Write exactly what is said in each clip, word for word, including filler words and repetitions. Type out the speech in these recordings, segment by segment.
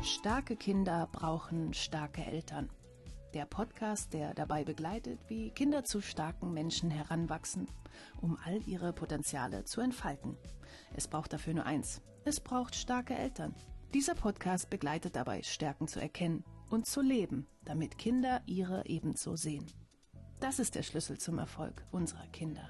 Starke Kinder brauchen starke Eltern. Der Podcast, der dabei begleitet, wie Kinder zu starken Menschen heranwachsen, um all ihre Potenziale zu entfalten. Es braucht dafür nur eins. Es braucht starke Eltern. Dieser Podcast begleitet dabei, Stärken zu erkennen und zu leben, damit Kinder ihre ebenso sehen. Das ist der Schlüssel zum Erfolg unserer Kinder.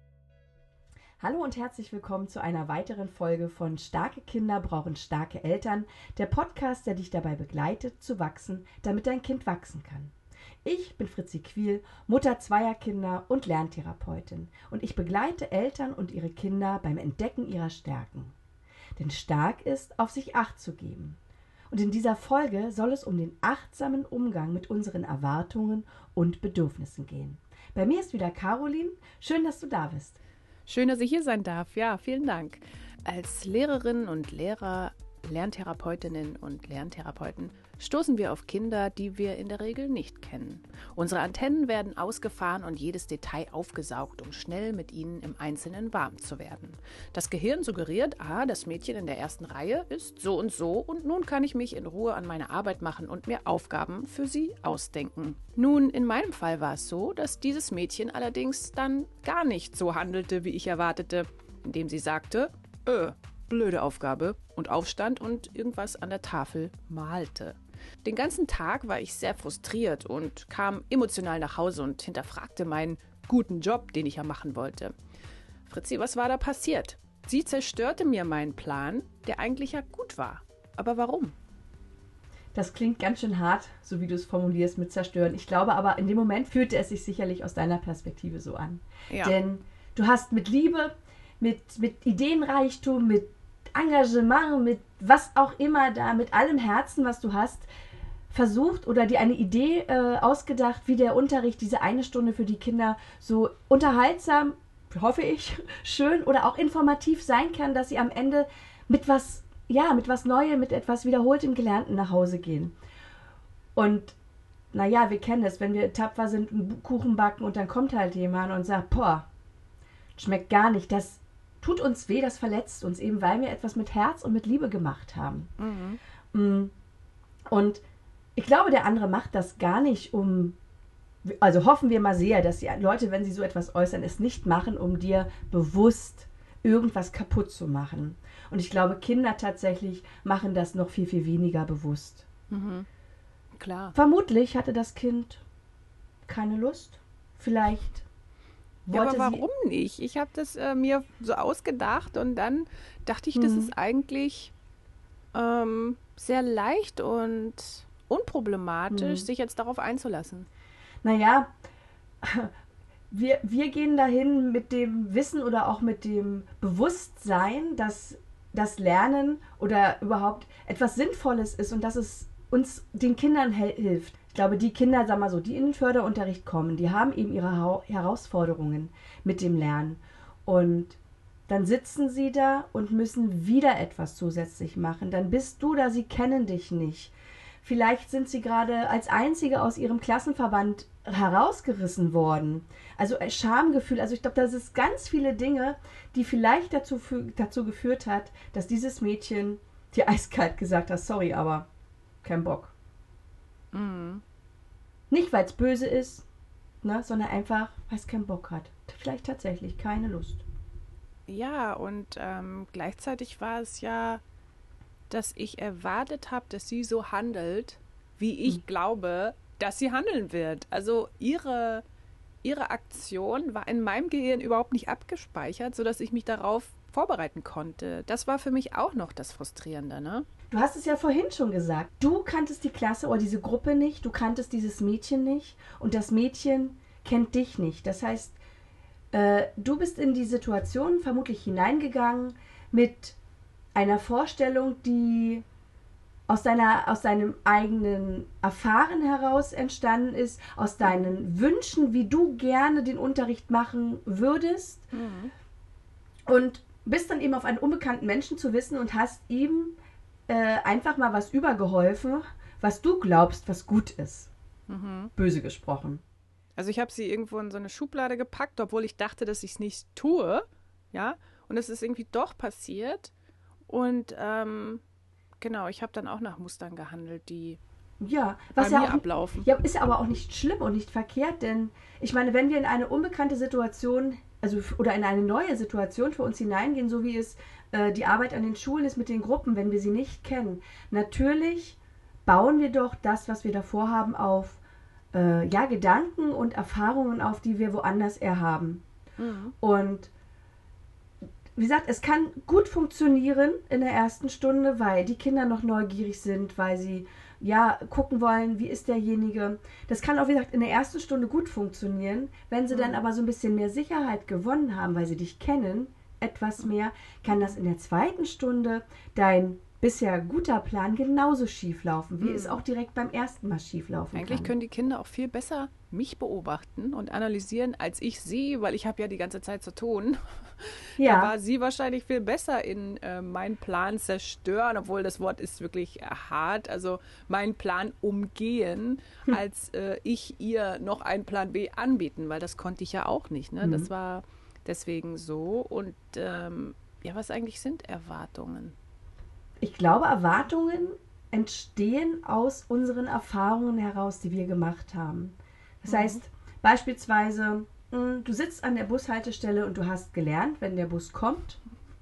Hallo und herzlich willkommen zu einer weiteren Folge von Starke Kinder brauchen starke Eltern, der Podcast, der dich dabei begleitet, zu wachsen, damit dein Kind wachsen kann. Ich bin Fritzi Quil, Mutter zweier Kinder und Lerntherapeutin, und ich begleite Eltern und ihre Kinder beim Entdecken ihrer Stärken. Denn stark ist, auf sich Acht zu geben. Und in dieser Folge soll es um den achtsamen Umgang mit unseren Erwartungen und Bedürfnissen gehen. Bei mir ist wieder Caroline. Schön, dass du da bist. Schön, dass ich hier sein darf. Ja, vielen Dank. Als Lehrerinnen und Lehrer, Lerntherapeutinnen und Lerntherapeuten stoßen wir auf Kinder, die wir in der Regel nicht kennen. Unsere Antennen werden ausgefahren und jedes Detail aufgesaugt, um schnell mit ihnen im Einzelnen warm zu werden. Das Gehirn suggeriert, ah, das Mädchen in der ersten Reihe ist so und so und nun kann ich mich in Ruhe an meine Arbeit machen und mir Aufgaben für sie ausdenken. Nun, in meinem Fall war es so, dass dieses Mädchen allerdings dann gar nicht so handelte, wie ich erwartete, indem sie sagte, äh, blöde Aufgabe, und aufstand und irgendwas an der Tafel malte. Den ganzen Tag war ich sehr frustriert und kam emotional nach Hause und hinterfragte meinen guten Job, den ich ja machen wollte. Fritzi, was war da passiert? Sie zerstörte mir meinen Plan, der eigentlich ja gut war. Aber warum? Das klingt ganz schön hart, so wie du es formulierst, mit zerstören. Ich glaube aber, in dem Moment fühlte es sich sicherlich aus deiner Perspektive so an. Ja. Denn du hast mit Liebe, mit, mit Ideenreichtum, mit Engagement, mit was auch immer da, mit allem Herzen, was du hast, versucht oder dir eine Idee äh, ausgedacht, wie der Unterricht, diese eine Stunde für die Kinder so unterhaltsam, hoffe ich, schön oder auch informativ sein kann, dass sie am Ende mit was, ja, mit was Neuem, mit etwas Wiederholtem Gelernten nach Hause gehen. Und naja, wir kennen es, wenn wir tapfer sind, einen Kuchen backen und dann kommt halt jemand und sagt, boah, schmeckt gar nicht, das tut uns weh, das verletzt uns, eben weil wir etwas mit Herz und mit Liebe gemacht haben. Mhm. Und ich glaube, der andere macht das gar nicht, um, also hoffen wir mal sehr, dass die Leute, wenn sie so etwas äußern, es nicht machen, um dir bewusst irgendwas kaputt zu machen. Und ich glaube, Kinder tatsächlich machen das noch viel, viel weniger bewusst. Mhm. Klar. Vermutlich hatte das Kind keine Lust. Vielleicht Ja, aber warum nicht? Ich habe das äh, mir so ausgedacht und dann dachte ich, mhm. das ist eigentlich ähm, sehr leicht und unproblematisch, mhm. sich jetzt darauf einzulassen. Naja, wir, wir gehen dahin mit dem Wissen oder auch mit dem Bewusstsein, dass das Lernen oder überhaupt etwas Sinnvolles ist und dass es uns den Kindern hel- hilft. Ich glaube, die Kinder, sag mal so, die in den Förderunterricht kommen, die haben eben ihre ha- Herausforderungen mit dem Lernen. Und dann sitzen sie da und müssen wieder etwas zusätzlich machen. Dann bist du da, sie kennen dich nicht. Vielleicht sind sie gerade als Einzige aus ihrem Klassenverband herausgerissen worden. Also ein Schamgefühl. Also ich glaube, das ist ganz viele Dinge, die vielleicht dazu, dazu geführt hat, dass dieses Mädchen dir eiskalt gesagt hat, sorry, aber kein Bock. Mhm. Nicht, weil es böse ist, ne, sondern einfach, weil es keinen Bock hat. Vielleicht tatsächlich keine Lust. Ja, und ähm, gleichzeitig war es ja, dass ich erwartet habe, dass sie so handelt, wie ich mhm. glaube, dass sie handeln wird. Also ihre, ihre Aktion war in meinem Gehirn überhaupt nicht abgespeichert, sodass ich mich darauf vorbereiten konnte. Das war für mich auch noch das Frustrierende, ne? Du hast es ja vorhin schon gesagt. Du kanntest die Klasse oder diese Gruppe nicht, du kanntest dieses Mädchen nicht und das Mädchen kennt dich nicht. Das heißt, äh, du bist in die Situation vermutlich hineingegangen mit einer Vorstellung, die aus deiner, aus deinem eigenen Erfahren heraus entstanden ist, aus deinen Wünschen, wie du gerne den Unterricht machen würdest. Mhm. Und bist dann eben auf einen unbekannten Menschen zu wissen und hast ihm äh, einfach mal was übergeholfen, was du glaubst, was gut ist. Mhm. Böse gesprochen. Also ich habe sie irgendwo in so eine Schublade gepackt, obwohl ich dachte, dass ich es nicht tue. Ja, und es ist irgendwie doch passiert. Und ähm, Genau, ich habe dann auch nach Mustern gehandelt, die ja, was bei ja mir auch, ablaufen. ja, ist aber auch nicht schlimm und nicht verkehrt, denn ich meine, wenn wir in eine unbekannte Situation, also oder in eine neue Situation für uns hineingehen, so wie es äh, die Arbeit an den Schulen ist mit den Gruppen, wenn wir sie nicht kennen, natürlich bauen wir doch das, was wir davor haben, auf äh, ja, Gedanken und Erfahrungen auf, die wir woanders erhaben. Mhm. Und wie gesagt, es kann gut funktionieren in der ersten Stunde, weil die Kinder noch neugierig sind, weil sie ja gucken wollen, wie ist derjenige. Das kann auch, wie gesagt, in der ersten Stunde gut funktionieren. Wenn sie Mhm. dann aber so ein bisschen mehr Sicherheit gewonnen haben, weil sie dich kennen, etwas mehr, kann das in der zweiten Stunde dein bisher guter Plan genauso schief laufen, wie Mhm. es auch direkt beim ersten Mal schief laufen Eigentlich kann. können die Kinder auch viel besser mich beobachten und analysieren, als ich sie, weil ich habe ja die ganze Zeit zu tun. Ja. Da war sie wahrscheinlich viel besser in äh, meinen Plan zerstören, obwohl das Wort ist wirklich äh, hart, also meinen Plan umgehen, Hm. als äh, ich ihr noch einen Plan B anbieten, weil das konnte ich ja auch nicht. Ne? Mhm. Das war deswegen so. Und ähm, ja, was eigentlich sind Erwartungen? Ich glaube, Erwartungen entstehen aus unseren Erfahrungen heraus, die wir gemacht haben. Das Mhm. heißt, beispielsweise, mh, du sitzt an der Bushaltestelle und du hast gelernt, wenn der Bus kommt,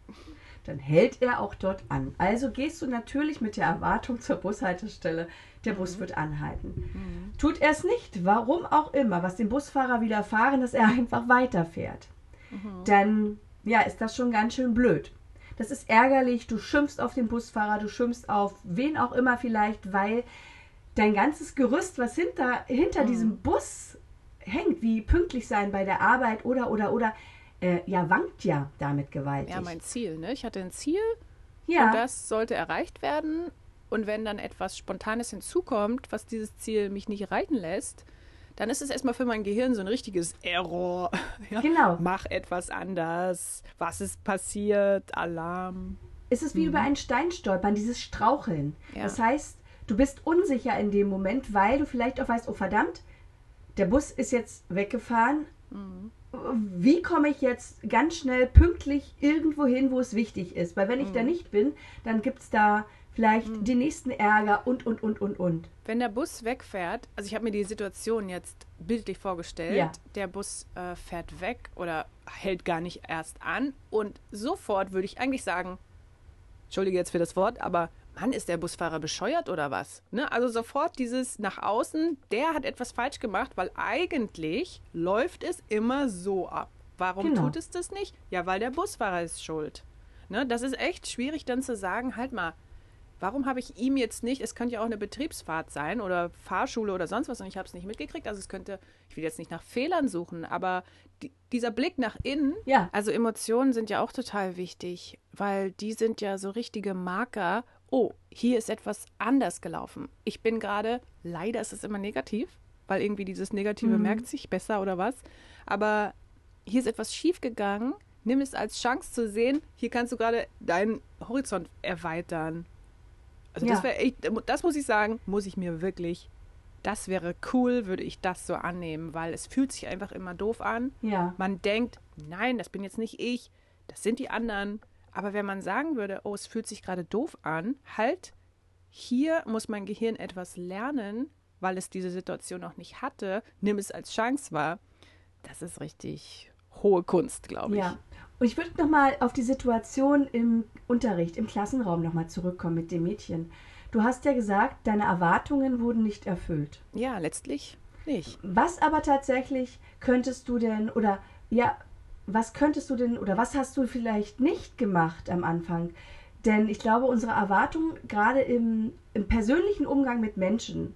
dann hält er auch dort an. Also gehst du natürlich mit der Erwartung zur Bushaltestelle, der Bus wird anhalten. Mhm. Tut er es nicht, warum auch immer, was dem Busfahrer widerfahren, dass er einfach weiterfährt, Mhm. dann ja, ist das schon ganz schön blöd. Das ist ärgerlich, du schimpfst auf den Busfahrer, du schimpfst auf wen auch immer vielleicht, weil dein ganzes Gerüst, was hinter, hinter Mhm. diesem Bus hängt, wie pünktlich sein bei der Arbeit oder, oder, oder, äh, ja, wankt ja damit gewaltig. Ja, mein Ziel, ne? Ich hatte ein Ziel ja, und das sollte erreicht werden. Und wenn dann etwas Spontanes hinzukommt, was dieses Ziel mich nicht erreichen lässt, dann ist es erstmal für mein Gehirn so ein richtiges Error. Ja? genau. Mach etwas anders. Was ist passiert? Alarm. Es ist wie Mhm. über einen Stein stolpern, dieses Straucheln. Ja. Das heißt, du bist unsicher in dem Moment, weil du vielleicht auch weißt, oh verdammt, der Bus ist jetzt weggefahren. Mhm. Wie komme ich jetzt ganz schnell pünktlich irgendwo hin, wo es wichtig ist? Weil wenn ich Mhm. da nicht bin, dann gibt es da vielleicht Mhm. den nächsten Ärger und, und, und, und, und. Wenn der Bus wegfährt, also ich habe mir die Situation jetzt bildlich vorgestellt, Ja. der Bus äh, fährt weg oder hält gar nicht erst an und sofort würde ich eigentlich sagen, entschuldige jetzt für das Wort, aber Mann, ist der Busfahrer bescheuert oder was? Ne? Also sofort dieses nach außen, der hat etwas falsch gemacht, weil eigentlich läuft es immer so ab. Warum Genau. tut es das nicht? Ja, weil der Busfahrer ist schuld. Ne? Das ist echt schwierig dann zu sagen, halt mal, warum habe ich ihm jetzt nicht, es könnte ja auch eine Betriebsfahrt sein oder Fahrschule oder sonst was und ich habe es nicht mitgekriegt. Also es könnte, ich will jetzt nicht nach Fehlern suchen, aber die, dieser Blick nach innen, Ja. also Emotionen sind ja auch total wichtig, weil die sind ja so richtige Marker. Oh, hier ist etwas anders gelaufen. Ich bin gerade, leider ist es immer negativ, weil irgendwie dieses Negative Mhm. merkt sich besser oder was. Aber hier ist etwas schief gegangen. Nimm es als Chance zu sehen, hier kannst du gerade deinen Horizont erweitern. Also Ja. das wäre echt, das muss ich sagen, muss ich mir wirklich, das wäre cool, würde ich das so annehmen, weil es fühlt sich einfach immer doof an. Ja. Man denkt, nein, das bin jetzt nicht ich, das sind die anderen. Aber wenn man sagen würde, oh, es fühlt sich gerade doof an, halt, hier muss mein Gehirn etwas lernen, weil es diese Situation noch nicht hatte, nimm es als Chance wahr. Das ist richtig hohe Kunst, glaube ich. Ja. Und ich würde nochmal auf die Situation im Unterricht, im Klassenraum nochmal zurückkommen mit dem Mädchen. Du hast ja gesagt, deine Erwartungen wurden nicht erfüllt. Ja, letztlich nicht. Was aber tatsächlich könntest du denn, oder ja, was könntest du denn, oder was hast du vielleicht nicht gemacht am Anfang? Denn ich glaube, unsere Erwartungen, gerade im, im persönlichen Umgang mit Menschen,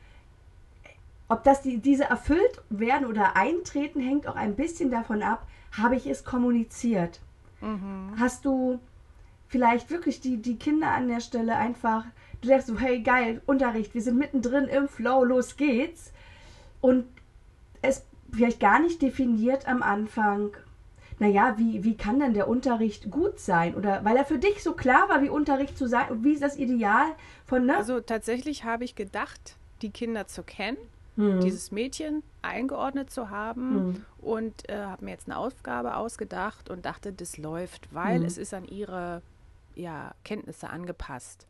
ob das die, diese erfüllt werden oder eintreten, hängt auch ein bisschen davon ab, habe ich es kommuniziert? Mhm. Hast du vielleicht wirklich die, die Kinder an der Stelle einfach, du denkst so, hey geil, Unterricht, wir sind mittendrin im Flow, los geht's. Und es vielleicht gar nicht definiert am Anfang, naja, wie, wie kann denn der Unterricht gut sein? Oder weil er für dich so klar war, wie Unterricht zu sein, wie ist das Ideal von, ne? Also tatsächlich habe ich gedacht, die Kinder zu kennen, Hm. dieses Mädchen eingeordnet zu haben Hm. und äh, habe mir jetzt eine Aufgabe ausgedacht und dachte, das läuft, weil Hm. es ist an ihre ja, Kenntnisse angepasst.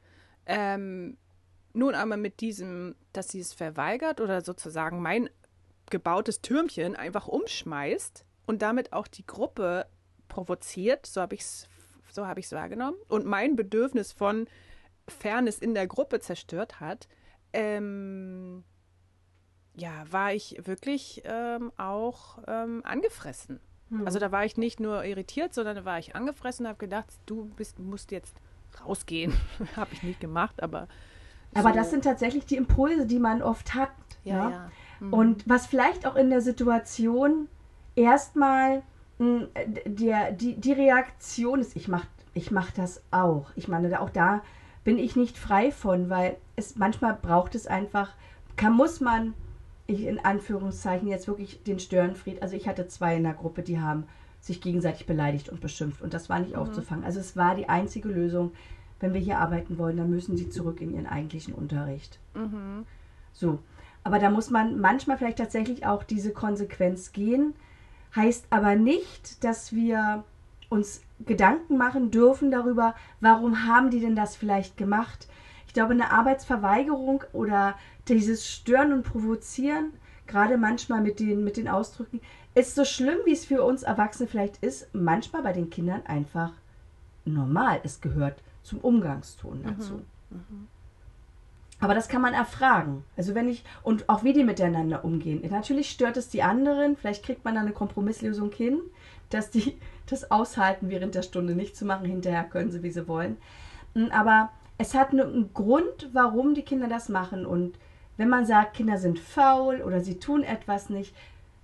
Ähm, nun aber mit diesem, dass sie es verweigert oder sozusagen mein gebautes Türmchen einfach umschmeißt und damit auch die Gruppe provoziert, so habe ich es so habe ich es wahrgenommen, und mein Bedürfnis von Fairness in der Gruppe zerstört hat, ähm, ja, war ich wirklich ähm, auch ähm, angefressen. Hm. Also da war ich nicht nur irritiert, sondern da war ich angefressen und habe gedacht, du bist, musst jetzt rausgehen. Habe ich nicht gemacht, aber so. Aber das sind tatsächlich die Impulse, die man oft hat. Ja, ja? ja. Mhm. Und was vielleicht auch in der Situation erstmal mh, der, die, die Reaktion ist, ich mach, ich mach das auch. Ich meine, auch da bin ich nicht frei von, weil es manchmal braucht es einfach, kann, muss man, ich in Anführungszeichen jetzt wirklich den Störenfried, also ich hatte zwei in der Gruppe, die haben sich gegenseitig beleidigt und beschimpft und das war nicht mhm. aufzufangen. Also es war die einzige Lösung, wenn wir hier arbeiten wollen, dann müssen sie zurück in ihren eigentlichen Unterricht. Mhm. So, aber da muss man manchmal vielleicht tatsächlich auch diese Konsequenz gehen, heißt aber nicht, dass wir uns Gedanken machen dürfen darüber, warum haben die denn das vielleicht gemacht. Ich glaube, eine Arbeitsverweigerung oder dieses Stören und Provozieren, gerade manchmal mit den, mit den Ausdrücken, ist so schlimm, wie es für uns Erwachsene vielleicht ist, manchmal bei den Kindern einfach normal. Es gehört zum Umgangston dazu. Mhm. Mhm. Aber das kann man erfragen. Also wenn ich, und auch wie die miteinander umgehen. Natürlich stört es die anderen, vielleicht kriegt man da eine Kompromisslösung hin, dass die das aushalten, während der Stunde nicht zu machen. Hinterher können sie, wie sie wollen. Aber es hat einen Grund, warum die Kinder das machen. Und wenn man sagt, Kinder sind faul oder sie tun etwas nicht,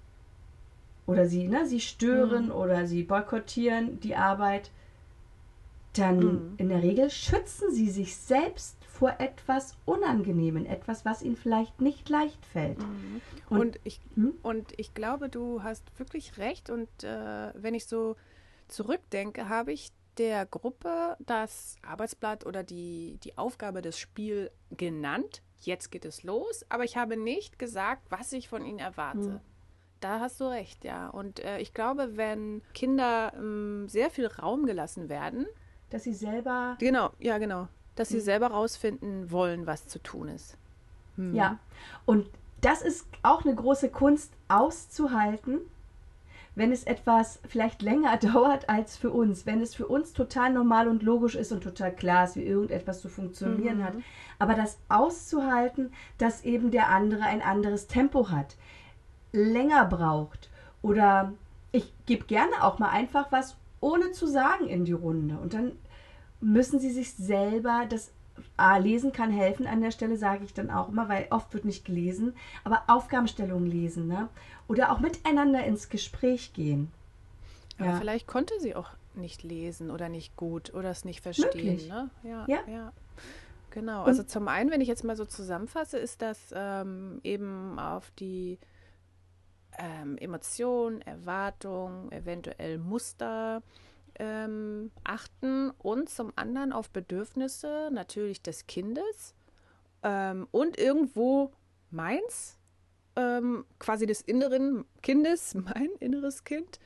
oder sie, ne, sie stören mhm. oder sie boykottieren die Arbeit, dann mhm. in der Regel schützen sie sich selbst vor etwas Unangenehmen, etwas, was ihnen vielleicht nicht leicht fällt. Mhm. Und, und, ich, hm? und ich glaube, du hast wirklich recht. Und äh, wenn ich so zurückdenke, habe ich der Gruppe das Arbeitsblatt oder die, die Aufgabe des Spiels genannt. Jetzt geht es los, aber ich habe nicht gesagt, was ich von ihnen erwarte. Mhm. Da hast du recht, ja. Und äh, ich glaube, wenn Kinder ähm, sehr viel Raum gelassen werden, dass sie selber... Genau, ja, genau. Dass sie mhm. selber rausfinden wollen, was zu tun ist. Mhm. Ja, und das ist auch eine große Kunst auszuhalten, wenn es etwas vielleicht länger dauert als für uns. Wenn es für uns total normal und logisch ist und total klar ist, wie irgendetwas zu funktionieren mhm. hat. Aber das auszuhalten, dass eben der andere ein anderes Tempo hat, länger braucht. Oder ich gebe gerne auch mal einfach was ohne zu sagen in die Runde. Und dann müssen sie sich selber, das A, lesen kann helfen, an der Stelle sage ich dann auch immer, weil oft wird nicht gelesen, aber Aufgabenstellungen lesen, ne? Oder auch miteinander ins Gespräch gehen. Aber ja. vielleicht konnte sie auch nicht lesen oder nicht gut oder es nicht verstehen. Möglich. Ne? Ja, ja. ja. Genau. Und also zum einen, wenn ich jetzt mal so zusammenfasse, ist das ähm, eben auf die ähm, Emotionen, Erwartungen, eventuell Muster ähm, achten und zum anderen auf Bedürfnisse natürlich des Kindes ähm, und irgendwo meins, ähm, quasi des inneren Kindes, mein inneres Kind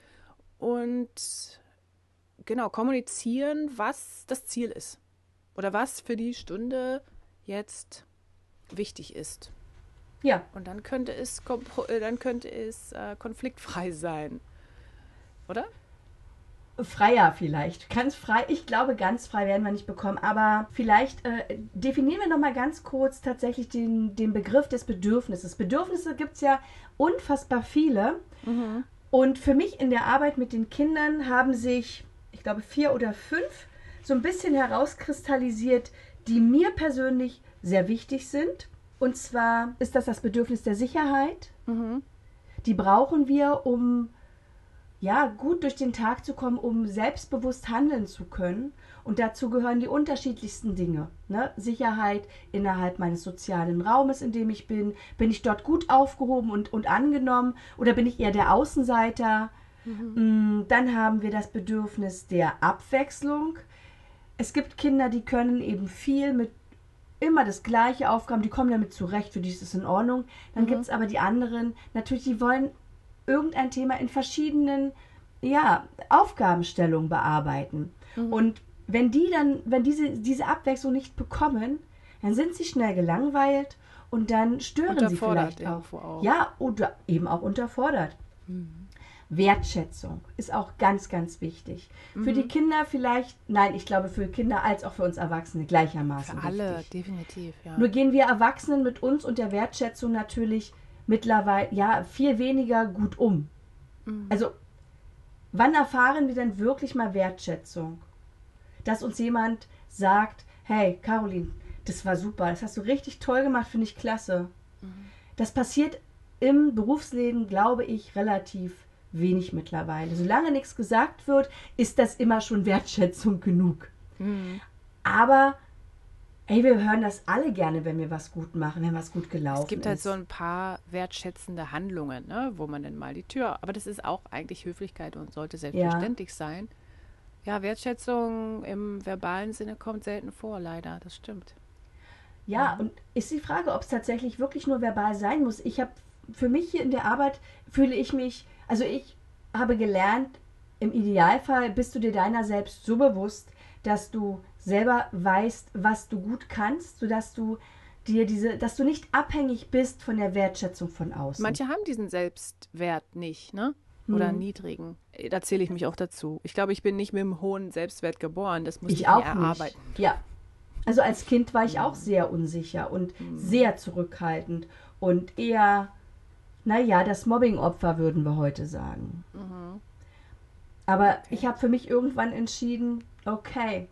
und genau kommunizieren, was das Ziel ist oder was für die Stunde jetzt wichtig ist. Ja. Und dann könnte es, dann könnte es äh, konfliktfrei sein, oder? Freier vielleicht. Ganz frei, ich glaube, ganz frei werden wir nicht bekommen, aber vielleicht äh, definieren wir nochmal ganz kurz tatsächlich den, den Begriff des Bedürfnisses. Bedürfnisse gibt es ja unfassbar viele mhm. und für mich in der Arbeit mit den Kindern haben sich, ich glaube, vier oder fünf so ein bisschen herauskristallisiert, die mir persönlich sehr wichtig sind. Und zwar ist das das Bedürfnis der Sicherheit. Mhm. Die brauchen wir, um ja, gut durch den Tag zu kommen, um selbstbewusst handeln zu können. Und dazu gehören die unterschiedlichsten Dinge. Ne? Sicherheit innerhalb meines sozialen Raumes, in dem ich bin. Bin ich dort gut aufgehoben und, und angenommen? Oder bin ich eher der Außenseiter? Mhm. Dann haben wir das Bedürfnis der Abwechslung. Es gibt Kinder, die können eben viel mit immer das gleiche Aufgaben, die kommen damit zurecht, für die ist es in Ordnung. Dann mhm. gibt es aber die anderen, natürlich, die wollen irgendein Thema in verschiedenen ja, Aufgabenstellungen bearbeiten. Mhm. Und wenn die dann, wenn diese, diese Abwechslung nicht bekommen, dann sind sie schnell gelangweilt und dann stören sie vielleicht auch. auch. Ja, oder eben auch unterfordert. Mhm. Wertschätzung ist auch ganz, ganz wichtig. Mhm. Für die Kinder vielleicht, nein, ich glaube für Kinder als auch für uns Erwachsene gleichermaßen Für alle, wichtig. definitiv, ja. Nur gehen wir Erwachsenen mit uns und der Wertschätzung natürlich mittlerweile, ja, viel weniger gut um. Mhm. Also, wann erfahren wir denn wirklich mal Wertschätzung? Dass uns jemand sagt, hey, Caroline, das war super, das hast du richtig toll gemacht, finde ich klasse. Mhm. Das passiert im Berufsleben, glaube ich, relativ wenig mittlerweile. Solange nichts gesagt wird, ist das immer schon Wertschätzung genug. Mhm. Aber ey, wir hören das alle gerne, wenn wir was gut machen, wenn was gut gelaufen ist. Es gibt halt ist. so ein paar wertschätzende Handlungen, ne, wo man dann mal die Tür, aber das ist auch eigentlich Höflichkeit und sollte selbstverständlich ja. sein. Ja, Wertschätzung im verbalen Sinne kommt selten vor, leider, das stimmt. Ja, mhm. und ist die Frage, ob es tatsächlich wirklich nur verbal sein muss. Ich habe, für mich hier in der Arbeit fühle ich mich, also ich habe gelernt, im Idealfall bist du dir deiner selbst so bewusst, dass du selber weißt, was du gut kannst, sodass du dir diese, dass du nicht abhängig bist von der Wertschätzung von außen. Manche haben diesen Selbstwert nicht, ne? Oder hm. niedrigen. Da zähle ich mich auch dazu. Ich glaube, ich bin nicht mit einem hohen Selbstwert geboren. Das muss ich, ich auch mir erarbeiten. Nicht. Ja. Also als Kind war ich auch sehr unsicher und hm. sehr zurückhaltend und eher, naja, das Mobbing-Opfer würden wir heute sagen. Mhm. Aber okay. ich habe für mich irgendwann entschieden, okay,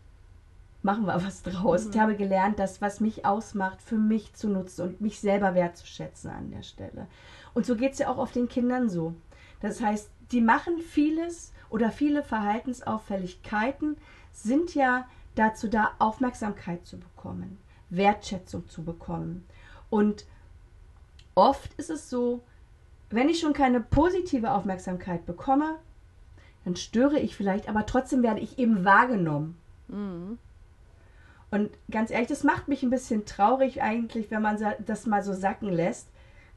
machen wir was draus. Mhm. Ich habe gelernt, das, was mich ausmacht, für mich zu nutzen und mich selber wertzuschätzen an der Stelle. Und so geht es ja auch auf den Kindern so. Das heißt, die machen vieles oder viele Verhaltensauffälligkeiten sind ja dazu da, Aufmerksamkeit zu bekommen, Wertschätzung zu bekommen. Und oft ist es so, wenn ich schon keine positive Aufmerksamkeit bekomme, dann störe ich vielleicht, aber trotzdem werde ich eben wahrgenommen. Mhm. Und ganz ehrlich, das macht mich ein bisschen traurig eigentlich, wenn man das mal so sacken lässt.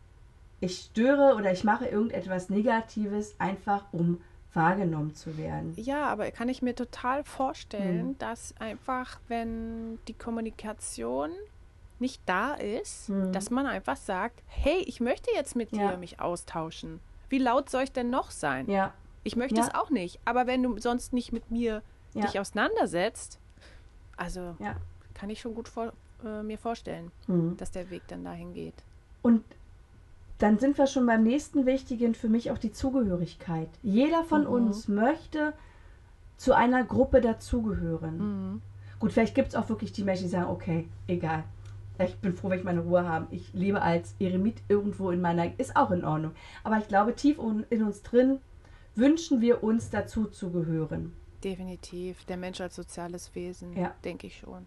Ich störe oder ich mache irgendetwas Negatives, einfach um wahrgenommen zu werden. Ja, aber kann ich mir total vorstellen, hm. dass einfach, wenn die Kommunikation nicht da ist, hm. dass man einfach sagt, hey, ich möchte jetzt mit ja. dir mich austauschen. Wie laut soll ich denn noch sein? Ja. Ich möchte ja. es auch nicht. Aber wenn du sonst nicht mit mir ja. dich auseinandersetzt, also ja. kann ich schon gut vor, äh, mir vorstellen, hm. dass der Weg dann dahin geht. Und dann sind wir schon beim nächsten Wichtigen, für mich auch die Zugehörigkeit. Jeder von mhm. uns möchte zu einer Gruppe dazugehören. Mhm. Gut, vielleicht gibt es auch wirklich die Menschen, die sagen, okay, egal. Ich bin froh, wenn ich meine Ruhe habe. Ich lebe als Eremit irgendwo in meiner, ist auch in Ordnung. Aber ich glaube, tief in uns drin wünschen wir uns dazu zu gehören. Definitiv. Der Mensch als soziales Wesen, ja. denke ich schon.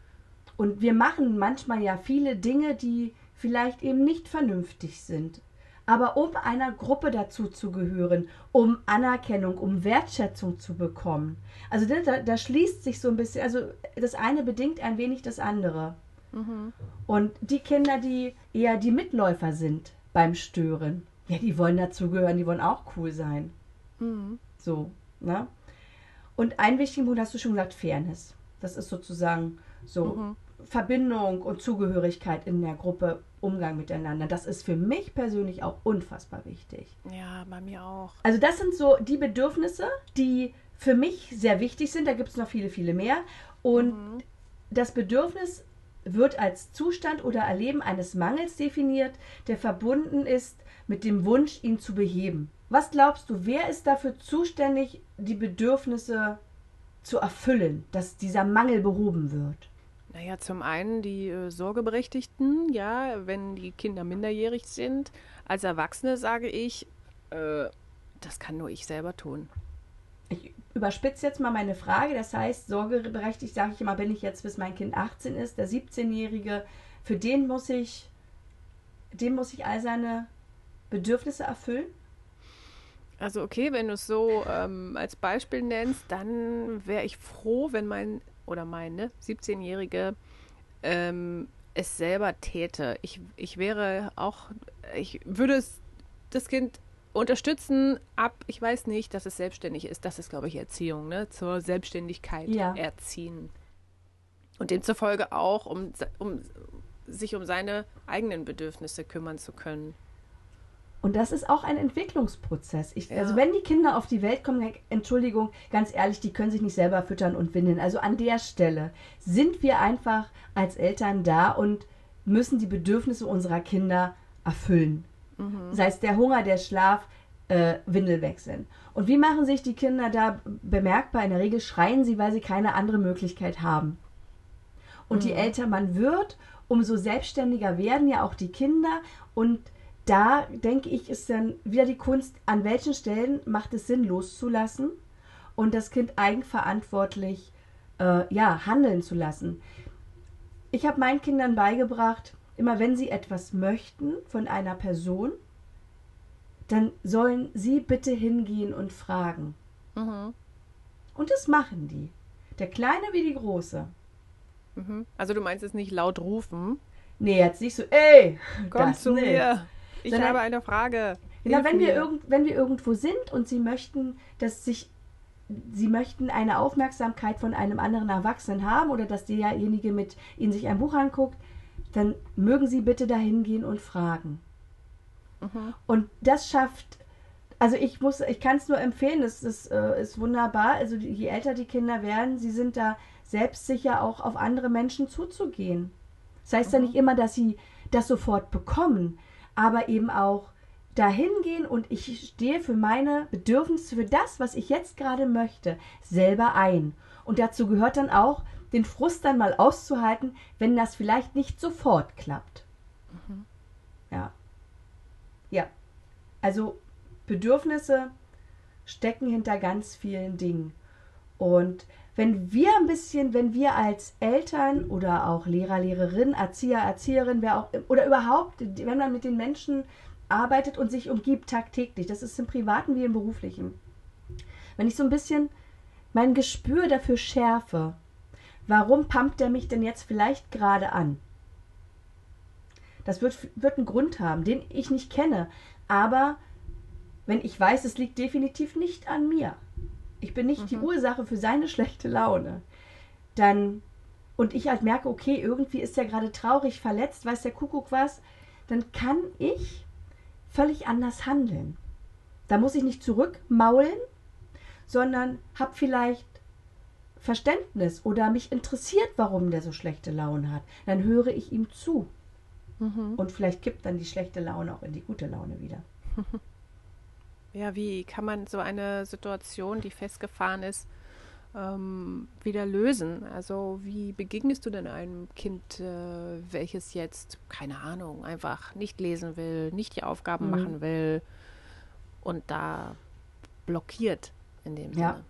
Und wir machen manchmal ja viele Dinge, die vielleicht eben nicht vernünftig sind. Aber um einer Gruppe dazu zu gehören, um Anerkennung, um Wertschätzung zu bekommen. Also da, da schließt sich so ein bisschen, also das eine bedingt ein wenig das andere. Mhm. Und die Kinder, die eher die Mitläufer sind beim Stören, ja, die wollen dazugehören, die wollen auch cool sein. Mhm. So, ne? Und ein wichtiger Punkt hast du schon gesagt, Fairness. Das ist sozusagen so mhm. Verbindung und Zugehörigkeit in der Gruppe, Umgang miteinander. Das ist für mich persönlich auch unfassbar wichtig. Ja, bei mir auch. Also das sind so die Bedürfnisse, die für mich sehr wichtig sind. Da gibt es noch viele, viele mehr. Und mhm. das Bedürfnis wird als Zustand oder Erleben eines Mangels definiert, der verbunden ist mit dem Wunsch, ihn zu beheben. Was glaubst du, wer ist dafür zuständig, die Bedürfnisse zu erfüllen, dass dieser Mangel behoben wird? Naja, zum einen die äh, Sorgeberechtigten, ja, wenn die Kinder minderjährig sind. Als Erwachsene sage ich, äh, das kann nur ich selber tun. Ich überspitze jetzt mal meine Frage, das heißt, sorgeberechtigt sage ich immer, wenn ich jetzt, bis mein Kind achtzehn ist, der siebzehnjährige, für den muss ich, dem muss ich all seine Bedürfnisse erfüllen? Also okay, wenn du es so ähm, als Beispiel nennst, dann wäre ich froh, wenn mein oder meine siebzehnjährige ähm, es selber täte. Ich, ich wäre auch, ich würde es, das Kind unterstützen ab, ich weiß nicht, dass es selbstständig ist. Das ist, glaube ich, Erziehung, ne? Zur Selbstständigkeit ja. erziehen. Und demzufolge auch, um, um sich um seine eigenen Bedürfnisse kümmern zu können. Und das ist auch ein Entwicklungsprozess. Ich, Ja. Also wenn die Kinder auf die Welt kommen, Entschuldigung, ganz ehrlich, die können sich nicht selber füttern und windeln. Also an der Stelle sind wir einfach als Eltern da und müssen die Bedürfnisse unserer Kinder erfüllen. Mhm. Sei es der Hunger, der Schlaf, äh, Windel wechseln. Und wie machen sich die Kinder da bemerkbar? In der Regel schreien sie, weil sie keine andere Möglichkeit haben. Und mhm. je älter man wird, umso selbstständiger werden ja auch die Kinder. Und da, denke ich, ist dann wieder die Kunst, an welchen Stellen macht es Sinn, loszulassen und das Kind eigenverantwortlich äh, ja, handeln zu lassen. Ich habe meinen Kindern beigebracht, immer wenn sie etwas möchten von einer Person, dann sollen sie bitte hingehen und fragen. Mhm. Und das machen die. Der Kleine wie die Große. Mhm. Also du meinst es nicht laut rufen? Nee, jetzt nicht so, ey, komm zu nicht. mir. Ich Sondern, habe eine Frage. Genau, wenn wir, irgend, wenn wir irgendwo sind und sie möchten, dass sich, sie möchten eine Aufmerksamkeit von einem anderen Erwachsenen haben oder dass derjenige mit ihnen sich ein Buch anguckt, dann mögen sie bitte dahin gehen und fragen. Mhm. Und das schafft, also ich muss, ich kann es nur empfehlen, das, das äh, ist wunderbar. Also je älter die Kinder werden, sie sind da selbstsicher auch auf andere Menschen zuzugehen. Das heißt mhm. ja nicht immer, dass sie das sofort bekommen, aber eben auch dahin gehen und ich stehe für meine Bedürfnisse, für das, was ich jetzt gerade möchte, selber ein. Und dazu gehört dann auch, den Frust dann mal auszuhalten, wenn das vielleicht nicht sofort klappt. Mhm. Ja. Ja. Also Bedürfnisse stecken hinter ganz vielen Dingen. Und wenn wir ein bisschen, wenn wir als Eltern oder auch Lehrer, Lehrerin, Erzieher, Erzieherin, wer auch, oder überhaupt, wenn man mit den Menschen arbeitet und sich umgibt tagtäglich, das ist im Privaten wie im Beruflichen. Wenn ich so ein bisschen mein Gespür dafür schärfe, warum pumpt der mich denn jetzt vielleicht gerade an? Das wird, wird einen Grund haben, den ich nicht kenne, aber wenn ich weiß, es liegt definitiv nicht an mir, ich bin nicht mhm. die Ursache für seine schlechte Laune, dann, und ich halt merke, okay, irgendwie ist er gerade traurig, verletzt, weiß der Kuckuck was, dann kann ich völlig anders handeln. Da muss ich nicht zurückmaulen, sondern habe vielleicht Verständnis oder mich interessiert, warum der so schlechte Laune hat. Dann höre ich ihm zu. Mhm. Und vielleicht kippt dann die schlechte Laune auch in die gute Laune wieder. Ja, wie kann man so eine Situation, die festgefahren ist, ähm, wieder lösen? Also wie begegnest du denn einem Kind, äh, welches jetzt, keine Ahnung, einfach nicht lesen will, nicht die Aufgaben mhm. machen will und da blockiert in dem ja.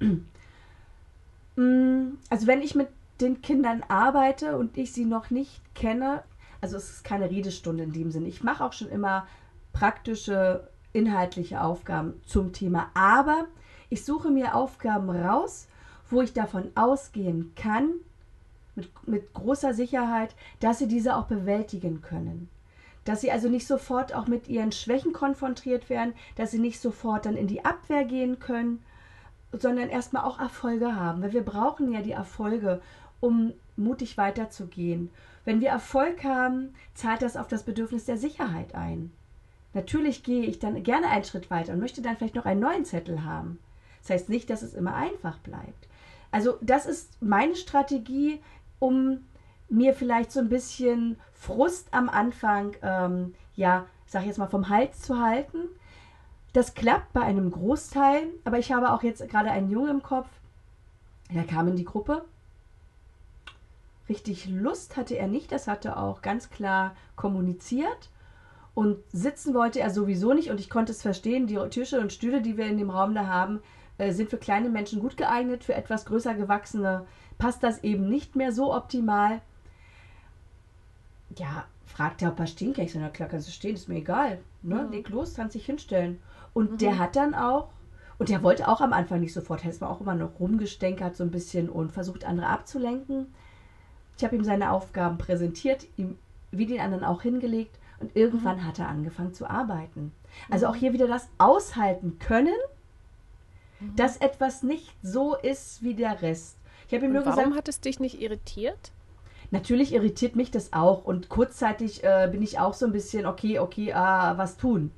Sinne? Also wenn ich mit den Kindern arbeite und ich sie noch nicht kenne, also es ist keine Redestunde in dem Sinne. Ich mache auch schon immer praktische inhaltliche Aufgaben zum Thema, aber ich suche mir Aufgaben raus, wo ich davon ausgehen kann, mit, mit großer Sicherheit, dass sie diese auch bewältigen können. Dass sie also nicht sofort auch mit ihren Schwächen konfrontiert werden, dass sie nicht sofort dann in die Abwehr gehen können, sondern erstmal auch Erfolge haben. Weil wir brauchen ja die Erfolge, um mutig weiterzugehen. Wenn wir Erfolg haben, zahlt das auf das Bedürfnis der Sicherheit ein. Natürlich gehe ich dann gerne einen Schritt weiter und möchte dann vielleicht noch einen neuen Zettel haben. Das heißt nicht, dass es immer einfach bleibt. Also das ist meine Strategie, um mir vielleicht so ein bisschen Frust am Anfang, ähm, ja, ich sage jetzt mal vom Hals zu halten. Das klappt bei einem Großteil, aber ich habe auch jetzt gerade einen Jungen im Kopf, der kam in die Gruppe. Richtig Lust hatte er nicht, das hatte auch ganz klar kommuniziert. Und sitzen wollte er sowieso nicht und ich konnte es verstehen, die Tische und Stühle, die wir in dem Raum da haben, äh, sind für kleine Menschen gut geeignet, für etwas größer Gewachsene passt das eben nicht mehr so optimal. Ja, fragt er, ob er stehen kann. Ich so, na klar, kannst du stehen, ist mir egal. Ne? Mhm. Leg los, kannst dich hinstellen. Und mhm. der hat dann auch, und der wollte auch am Anfang nicht sofort, hat man auch immer noch rumgestänkert so ein bisschen und versucht, andere abzulenken. Ich habe ihm seine Aufgaben präsentiert, ihm wie den anderen auch hingelegt. Und irgendwann mhm. hat er angefangen zu arbeiten. Also mhm. auch hier wieder das Aushalten können, mhm. dass etwas nicht so ist wie der Rest. Ich habe ihm nur warum gesagt, hat es dich nicht irritiert? Natürlich irritiert mich das auch und kurzzeitig äh, bin ich auch so ein bisschen, okay, okay, ah, was tun.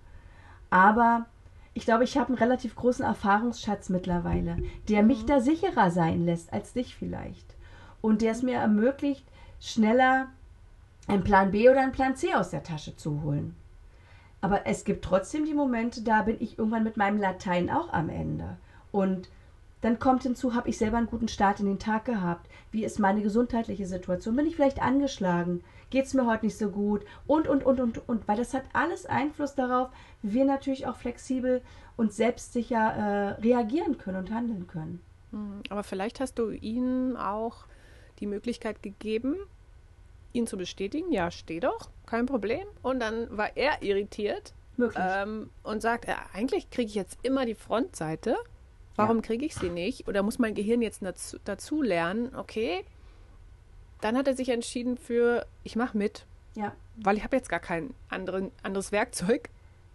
Aber ich glaube, ich habe einen relativ großen Erfahrungsschatz mittlerweile, der mhm. mich da sicherer sein lässt als dich vielleicht. Und der es mir ermöglicht, schneller einen Plan B oder einen Plan C aus der Tasche zu holen. Aber es gibt trotzdem die Momente, da bin ich irgendwann mit meinem Latein auch am Ende. Und dann kommt hinzu, habe ich selber einen guten Start in den Tag gehabt? Wie ist meine gesundheitliche Situation? Bin ich vielleicht angeschlagen? Geht es mir heute nicht so gut? Und, und, und, und, und. Weil das hat alles Einfluss darauf, wie wir natürlich auch flexibel und selbstsicher äh, reagieren können und handeln können. Aber vielleicht hast du ihnen auch die Möglichkeit gegeben, ihn zu bestätigen. Ja, steh doch, kein Problem. Und dann war er irritiert ähm, und sagt, ja, eigentlich kriege ich jetzt immer die Frontseite. Warum ja. kriege ich sie nicht? Oder muss mein Gehirn jetzt dazu, dazu lernen? Okay, dann hat er sich entschieden für, ich mache mit. Ja. Weil ich habe jetzt gar kein anderen, anderes Werkzeug.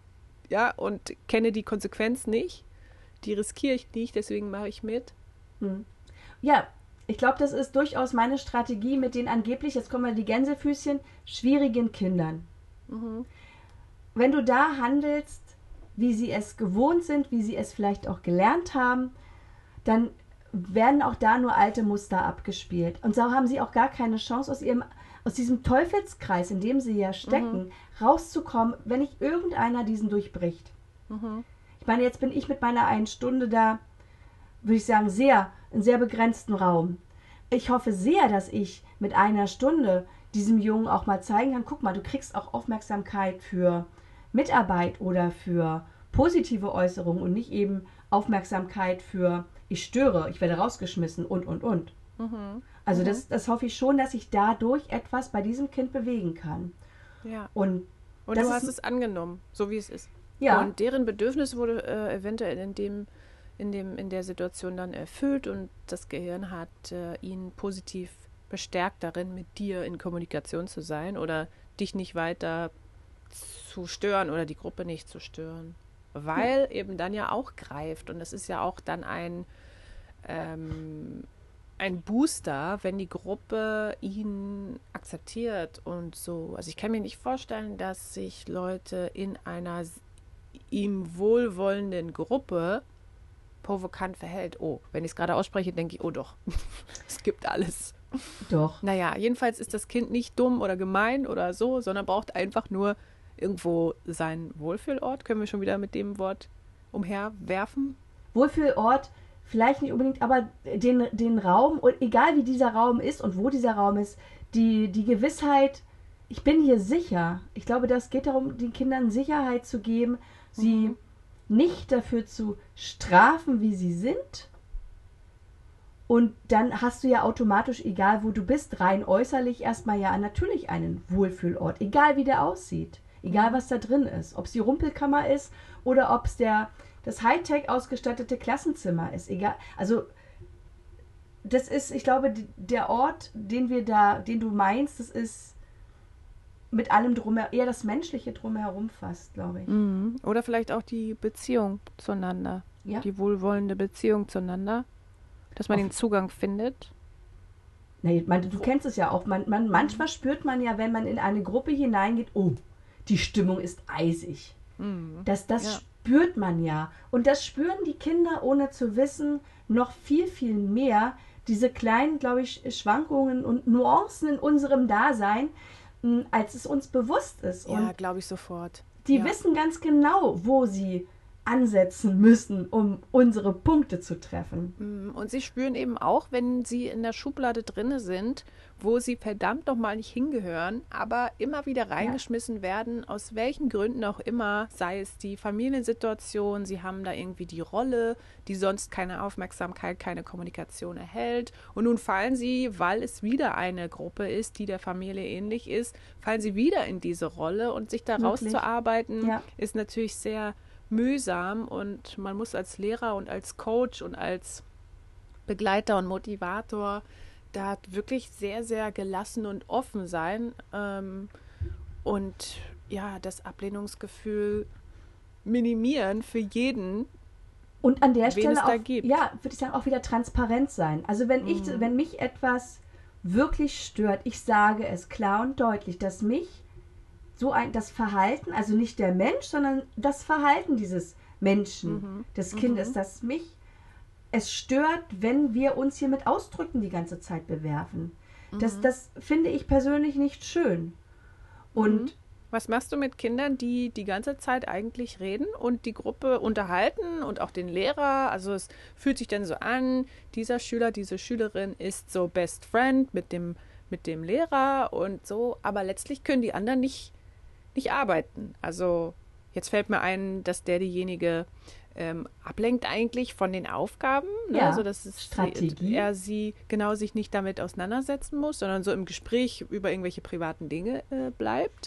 Ja, und kenne die Konsequenz nicht. Die riskiere ich nicht, deswegen mache ich mit. Hm. Ja, ich glaube, das ist durchaus meine Strategie mit den angeblich, jetzt kommen wir die Gänsefüßchen, schwierigen Kindern. Mhm. Wenn du da handelst, wie sie es gewohnt sind, wie sie es vielleicht auch gelernt haben, dann werden auch da nur alte Muster abgespielt. Und so haben sie auch gar keine Chance, aus ihrem, aus diesem Teufelskreis, in dem sie ja stecken, mhm. rauszukommen, wenn nicht irgendeiner diesen durchbricht. Mhm. Ich meine, jetzt bin ich mit meiner einen Stunde da, würde ich sagen, sehr, in sehr begrenzten Raum. Ich hoffe sehr, dass ich mit einer Stunde diesem Jungen auch mal zeigen kann, guck mal, du kriegst auch Aufmerksamkeit für Mitarbeit oder für positive Äußerungen und nicht eben Aufmerksamkeit für ich störe, ich werde rausgeschmissen und, und, und. Mhm. Also mhm. Das, das hoffe ich schon, dass ich dadurch etwas bei diesem Kind bewegen kann. Ja. Und, und du hast es angenommen, so wie es ist. Ja. Und deren Bedürfnis wurde äh, eventuell in dem, in dem, in der Situation dann erfüllt und das Gehirn hat äh, ihn positiv bestärkt darin, mit dir in Kommunikation zu sein oder dich nicht weiter zu stören oder die Gruppe nicht zu stören. Weil ja. eben dann ja auch greift und es ist ja auch dann ein, ähm, ein Booster, wenn die Gruppe ihn akzeptiert und so. Also ich kann mir nicht vorstellen, dass sich Leute in einer ihm wohlwollenden Gruppe provokant verhält. Oh, wenn ich es gerade ausspreche, denke ich, oh doch, es gibt alles. Doch. Naja, jedenfalls ist das Kind nicht dumm oder gemein oder so, sondern braucht einfach nur irgendwo seinen Wohlfühlort. Können wir schon wieder mit dem Wort umherwerfen? Wohlfühlort, vielleicht nicht unbedingt, aber den, den Raum, und egal wie dieser Raum ist und wo dieser Raum ist, die, die Gewissheit, ich bin hier sicher. Ich glaube, das geht darum, den Kindern Sicherheit zu geben, sie mhm. nicht dafür zu strafen, wie sie sind. Und dann hast du ja automatisch, egal wo du bist, rein äußerlich erstmal ja natürlich einen Wohlfühlort, egal wie der aussieht, egal was da drin ist, ob es die Rumpelkammer ist oder ob es der das Hightech ausgestattete Klassenzimmer ist, egal. Also das ist, ich glaube, der Ort, den wir da, den du meinst, das ist mit allem drumherum, eher das Menschliche drumherum fast, glaube ich. Mhm. Oder vielleicht auch die Beziehung zueinander, ja. die wohlwollende Beziehung zueinander, dass man Auf, den Zugang findet. Nee, man, du kennst es ja auch, man, man, manchmal spürt man ja, wenn man in eine Gruppe hineingeht, oh, die Stimmung ist eisig. Mhm. Das, das ja. spürt man ja. Und das spüren die Kinder, ohne zu wissen, noch viel, viel mehr. Diese kleinen, glaube ich, Schwankungen und Nuancen in unserem Dasein, als es uns bewusst ist. Ja, glaube ich sofort. Die ja. wissen ganz genau, wo sie ansetzen müssen, um unsere Punkte zu treffen. Und sie spüren eben auch, wenn sie in der Schublade drinne sind, wo sie verdammt nochmal nicht hingehören, aber immer wieder reingeschmissen ja. werden, aus welchen Gründen auch immer, sei es die Familiensituation, sie haben da irgendwie die Rolle, die sonst keine Aufmerksamkeit, keine Kommunikation erhält und nun fallen sie, weil es wieder eine Gruppe ist, die der Familie ähnlich ist, fallen sie wieder in diese Rolle und sich da rauszuarbeiten, ja. ist natürlich sehr mühsam und man muss als Lehrer und als Coach und als Begleiter und Motivator da wirklich sehr, sehr gelassen und offen sein ähm, und ja, das Ablehnungsgefühl minimieren für jeden. Und an der wen Stelle es auch, da gibt. ja, würde ich sagen, auch wieder transparent sein. Also wenn ich, Mhm. wenn mich etwas wirklich stört, ich sage es klar und deutlich, dass mich so ein, das Verhalten, also nicht der Mensch, sondern das Verhalten dieses Menschen, Mhm. des Mhm. Kindes, dass mich es stört, wenn wir uns hier mit Ausdrücken die ganze Zeit bewerfen. Das, Mhm. das finde ich persönlich nicht schön. Und Mhm. Was machst du mit Kindern, die die ganze Zeit eigentlich reden und die Gruppe unterhalten und auch den Lehrer? Also es fühlt sich dann so an, dieser Schüler, diese Schülerin ist so Best Friend mit dem, mit dem Lehrer und so, aber letztlich können die anderen nicht, nicht arbeiten. Also jetzt fällt mir ein, dass der diejenige ähm, ablenkt eigentlich von den Aufgaben, ne? ja, So dass es Strategie. er sie genau sich nicht damit auseinandersetzen muss, sondern so im Gespräch über irgendwelche privaten Dinge äh, bleibt.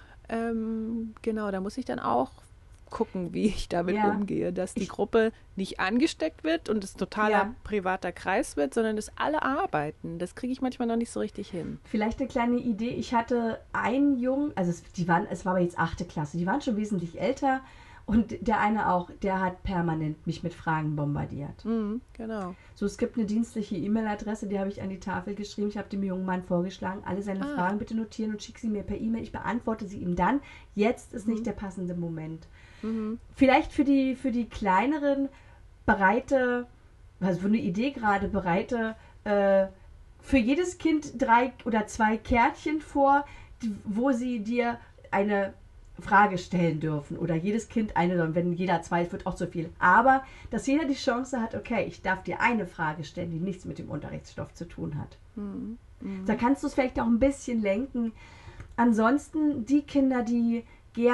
Ähm, genau, da muss ich dann auch gucken, wie ich damit Ja. umgehe, dass die Ich- Gruppe nicht angesteckt wird und es totaler Ja. privater Kreis wird, sondern dass alle arbeiten. Das kriege ich manchmal noch nicht so richtig hin. Vielleicht eine kleine Idee. Ich hatte einen Jungen, also es, die waren, es war aber jetzt achte Klasse, die waren schon wesentlich älter und der eine auch, der hat permanent mich mit Fragen bombardiert. Mhm, genau. So, es gibt eine dienstliche E-Mail-Adresse, die habe ich an die Tafel geschrieben. Ich habe dem jungen Mann vorgeschlagen, alle seine Ah. Fragen bitte notieren und schick sie mir per E-Mail. Ich beantworte sie ihm dann. Jetzt ist Mhm. nicht der passende Moment. Mhm. Vielleicht für die, für die kleineren bereite, also für eine Idee gerade, bereite äh, für jedes Kind drei oder zwei Kärtchen vor, die, wo sie dir eine Frage stellen dürfen. Oder jedes Kind eine, wenn jeder zwei, wird auch zu viel. Aber, dass jeder die Chance hat, okay, ich darf dir eine Frage stellen, die nichts mit dem Unterrichtsstoff zu tun hat. Mhm. Mhm. Da kannst du es vielleicht auch ein bisschen lenken. Ansonsten die Kinder, die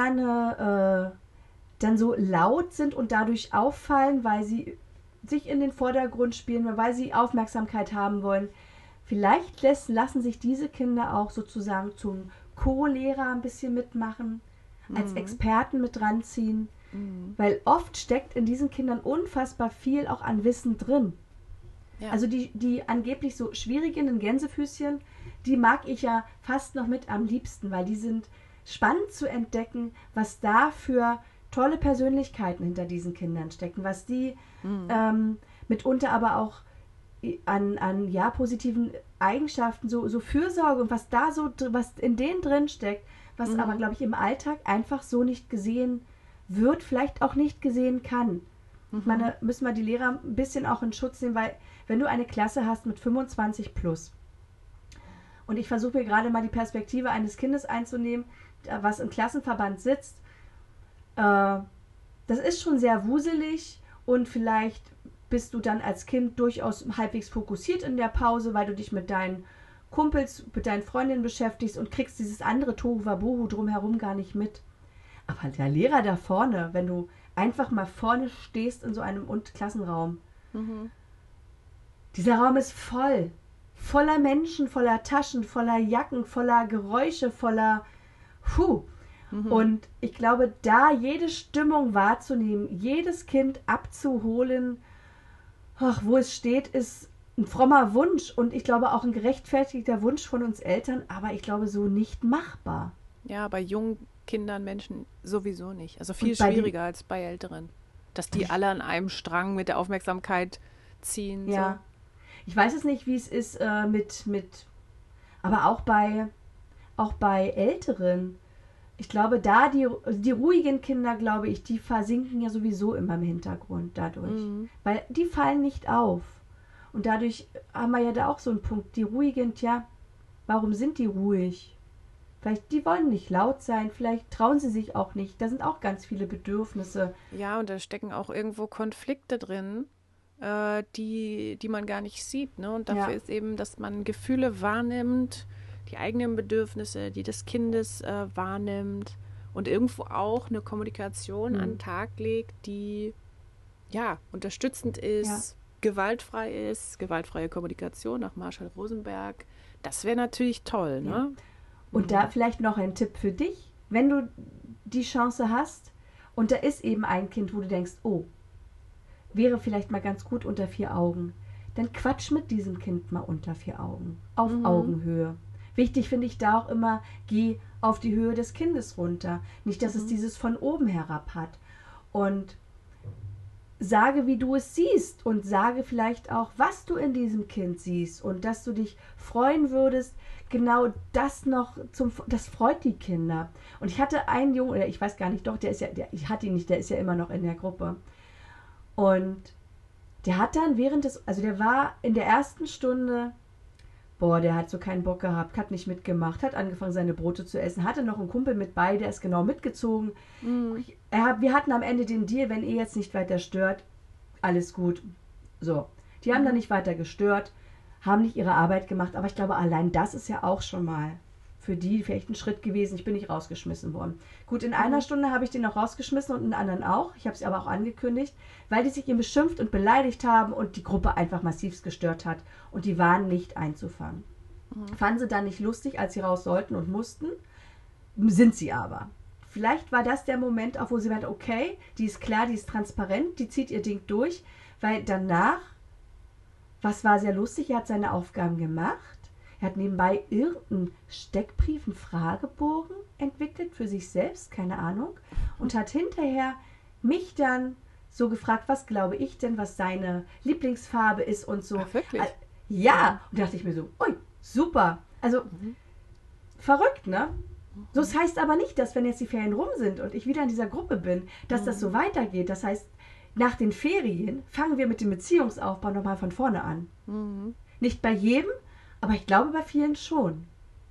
gerne äh, dann so laut sind und dadurch auffallen, weil sie sich in den Vordergrund spielen, weil sie Aufmerksamkeit haben wollen. Vielleicht lässt, lassen sich diese Kinder auch sozusagen zum Co-Lehrer ein bisschen mitmachen, als Mhm. Experten mit ranziehen, Mhm. weil oft steckt in diesen Kindern unfassbar viel auch an Wissen drin. Ja. Also die, die angeblich so schwierigen Gänsefüßchen, die mag ich ja fast noch mit am liebsten, weil die sind spannend zu entdecken, was da für tolle Persönlichkeiten hinter diesen Kindern stecken, was die Mhm. ähm, mitunter aber auch an, an ja, positiven Eigenschaften, so, so Fürsorge und was da so, dr- was in denen drin steckt, was Mhm. aber, glaube ich, im Alltag einfach so nicht gesehen wird, vielleicht auch nicht gesehen kann. Ich meine, müssen wir die Lehrer ein bisschen auch in Schutz nehmen, weil wenn du eine Klasse hast mit fünfundzwanzig plus und ich versuche mir gerade mal die Perspektive eines Kindes einzunehmen, was im Klassenverband sitzt, äh, das ist schon sehr wuselig und vielleicht bist du dann als Kind durchaus halbwegs fokussiert in der Pause, weil du dich mit deinen Kumpels, mit deinen Freundinnen beschäftigst und kriegst dieses andere Tohuwabohu drumherum gar nicht mit. Aber der Lehrer da vorne, wenn du einfach mal vorne stehst in so einem Klassenraum, Mhm. dieser Raum ist voll. Voller Menschen, voller Taschen, voller Jacken, voller Geräusche, voller Puh. Mhm. Und ich glaube, da jede Stimmung wahrzunehmen, jedes Kind abzuholen, ach, wo es steht, ist ein frommer Wunsch und ich glaube auch ein gerechtfertigter Wunsch von uns Eltern, aber ich glaube so nicht machbar. Ja, bei jungen Kindern, Menschen sowieso nicht. Also viel Und bei den- schwieriger als bei Älteren. Dass die alle an einem Strang mit der Aufmerksamkeit ziehen. Ja. Ich weiß es nicht, wie es ist äh, mit, mit, aber auch bei, auch bei Älteren. Ich glaube, da die, die ruhigen Kinder, glaube ich, die versinken ja sowieso immer im Hintergrund dadurch. Mhm. Weil die fallen nicht auf. Und dadurch haben wir ja da auch so einen Punkt. Die ruhigen, tja, warum sind die ruhig? Vielleicht, die wollen nicht laut sein, vielleicht trauen sie sich auch nicht. Da sind auch ganz viele Bedürfnisse. So. Ja, und da stecken auch irgendwo Konflikte drin, äh, die, die man gar nicht sieht. Ne? Und dafür Ja. ist eben, dass man Gefühle wahrnimmt, die eigenen Bedürfnisse, die des Kindes äh, wahrnimmt und irgendwo auch eine Kommunikation Mhm. an den Tag legt, die ja unterstützend ist, Ja. gewaltfrei ist, gewaltfreie Kommunikation nach Marshall Rosenberg. Das wäre natürlich toll, ne? Ja. Und da vielleicht noch ein Tipp für dich, wenn du die Chance hast und da ist eben ein Kind, wo du denkst, oh, wäre vielleicht mal ganz gut unter vier Augen, dann quatsch mit diesem Kind mal unter vier Augen, auf Mhm. Augenhöhe. Wichtig finde ich da auch immer, geh auf die Höhe des Kindes runter. Nicht, dass mhm. es dieses von oben herab hat. Und sage, wie du es siehst und sage vielleicht auch, was du in diesem Kind siehst und dass du dich freuen würdest, genau das noch zum, das freut die Kinder. Und ich hatte einen Jungen, oder ich weiß gar nicht, doch, der ist ja, der, ich hatte ihn nicht, der ist ja immer noch in der Gruppe. Und der hat dann während des, also der war in der ersten Stunde, boah, der hat so keinen Bock gehabt, hat nicht mitgemacht, hat angefangen, seine Brote zu essen, hatte noch einen Kumpel mit bei, der ist genau mitgezogen. Mhm. Er, wir hatten am Ende den Deal, wenn ihr jetzt nicht weiter stört, alles gut. So, die haben mhm. dann nicht weiter gestört, haben nicht ihre Arbeit gemacht, aber ich glaube, allein das ist ja auch schon mal für die vielleicht ein Schritt gewesen. Ich bin nicht rausgeschmissen worden. Gut, in mhm. einer Stunde habe ich den noch rausgeschmissen und in anderen auch. Ich habe es aber auch angekündigt, weil die sich ihm beschimpft und beleidigt haben und die Gruppe einfach massivst gestört hat und die waren nicht einzufangen. Mhm. Fanden sie dann nicht lustig, als sie raus sollten und mussten, sind sie aber. Vielleicht war das der Moment, auch wo sie meint, okay, die ist klar, die ist transparent, die zieht ihr Ding durch, weil danach, was war sehr lustig, er hat seine Aufgaben gemacht. Er hat nebenbei irgendeinen Steckbrief, einen Fragebogen entwickelt für sich selbst, keine Ahnung, und hat hinterher mich dann so gefragt, was glaube ich denn, was seine Lieblingsfarbe ist und so. Ach, wirklich? Ja, und da dachte ich mir so, ui, super. Also, mhm. verrückt, ne? Mhm. So, das heißt aber nicht, dass wenn jetzt die Ferien rum sind und ich wieder in dieser Gruppe bin, dass mhm. das so weitergeht. Das heißt, nach den Ferien fangen wir mit dem Beziehungsaufbau nochmal von vorne an. Mhm. Nicht bei jedem, aber ich glaube bei vielen schon.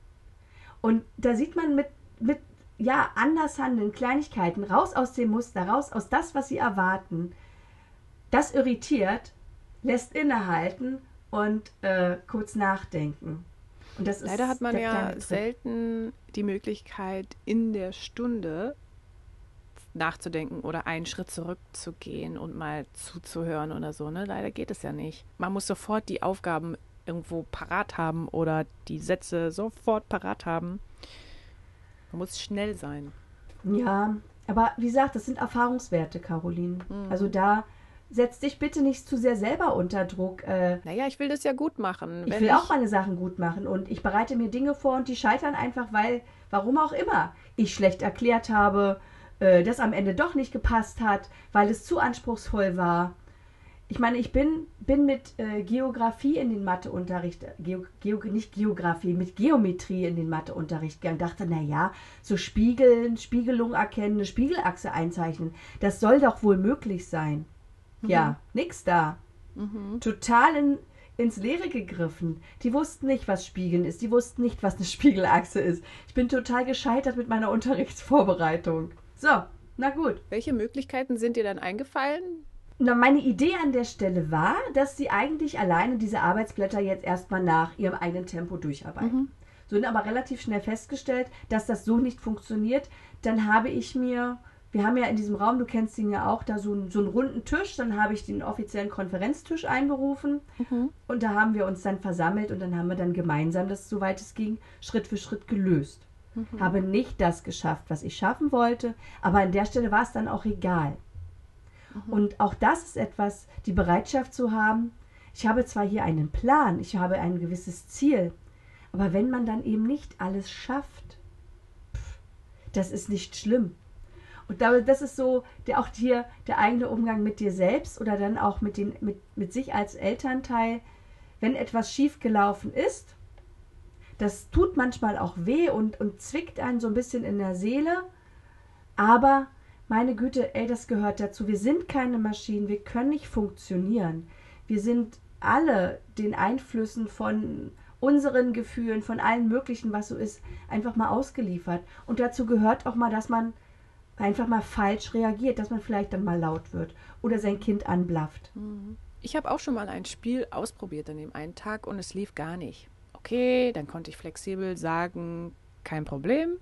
Und da sieht man mit, mit ja, anders handeln, Kleinigkeiten, raus aus dem Muster, raus aus das, was sie erwarten. Das irritiert, lässt innehalten und äh, kurz nachdenken. Und das Leider ist hat man ja selten die Möglichkeit, in der Stunde nachzudenken oder einen Schritt zurückzugehen und mal zuzuhören oder so. Ne? Leider geht es ja nicht. Man muss sofort die Aufgaben irgendwo parat haben oder die Sätze sofort parat haben. Man muss schnell sein. Ja, aber wie gesagt, das sind Erfahrungswerte, Caroline. Mhm. Also da setz dich bitte nicht zu sehr selber unter Druck. Äh, naja, ich will das ja gut machen. Ich will ich auch meine Sachen gut machen und ich bereite mir Dinge vor und die scheitern einfach, weil, warum auch immer, ich schlecht erklärt habe, äh, das am Ende doch nicht gepasst hat, weil es zu anspruchsvoll war. Ich meine, ich bin, bin mit äh, Geografie in den Matheunterricht, Geo, Geo, nicht Geografie, mit Geometrie in den Matheunterricht gegangen. Dachte, naja, so Spiegeln, Spiegelung erkennen, eine Spiegelachse einzeichnen, das soll doch wohl möglich sein. Mhm. Ja, nix da. Mhm. Total in, ins Leere gegriffen. Die wussten nicht, was Spiegeln ist. Die wussten nicht, was eine Spiegelachse ist. Ich bin total gescheitert mit meiner Unterrichtsvorbereitung. So, na gut. Welche Möglichkeiten sind dir dann eingefallen? Na, meine Idee an der Stelle war, dass sie eigentlich alleine diese Arbeitsblätter jetzt erstmal nach ihrem eigenen Tempo durcharbeiten. Mhm. So, aber relativ schnell festgestellt, dass das so nicht funktioniert. Dann habe ich mir, wir haben ja in diesem Raum, du kennst ihn ja auch, da so, einen, so einen runden Tisch, dann habe ich den offiziellen Konferenztisch einberufen mhm. und da haben wir uns dann versammelt und dann haben wir dann gemeinsam das, soweit es ging, Schritt für Schritt gelöst. Mhm. Habe nicht das geschafft, was ich schaffen wollte, aber an der Stelle war es dann auch egal. Und auch das ist etwas, die Bereitschaft zu haben, ich habe zwar hier einen Plan, ich habe ein gewisses Ziel, aber wenn man dann eben nicht alles schafft, pff, das ist nicht schlimm. Und das ist so der, auch hier der eigene Umgang mit dir selbst oder dann auch mit, den, mit, mit sich als Elternteil. Wenn etwas schiefgelaufen ist, das tut manchmal auch weh und, und zwickt einen so ein bisschen in der Seele, aber meine Güte, ey, das gehört dazu. Wir sind keine Maschinen, wir können nicht funktionieren. Wir sind alle den Einflüssen von unseren Gefühlen, von allen möglichen, was so ist, einfach mal ausgeliefert. Und dazu gehört auch mal, dass man einfach mal falsch reagiert, dass man vielleicht dann mal laut wird oder sein Kind anblafft. Ich habe auch schon mal ein Spiel ausprobiert an dem einen Tag und es lief gar nicht. Okay, dann konnte ich flexibel sagen, kein Problem.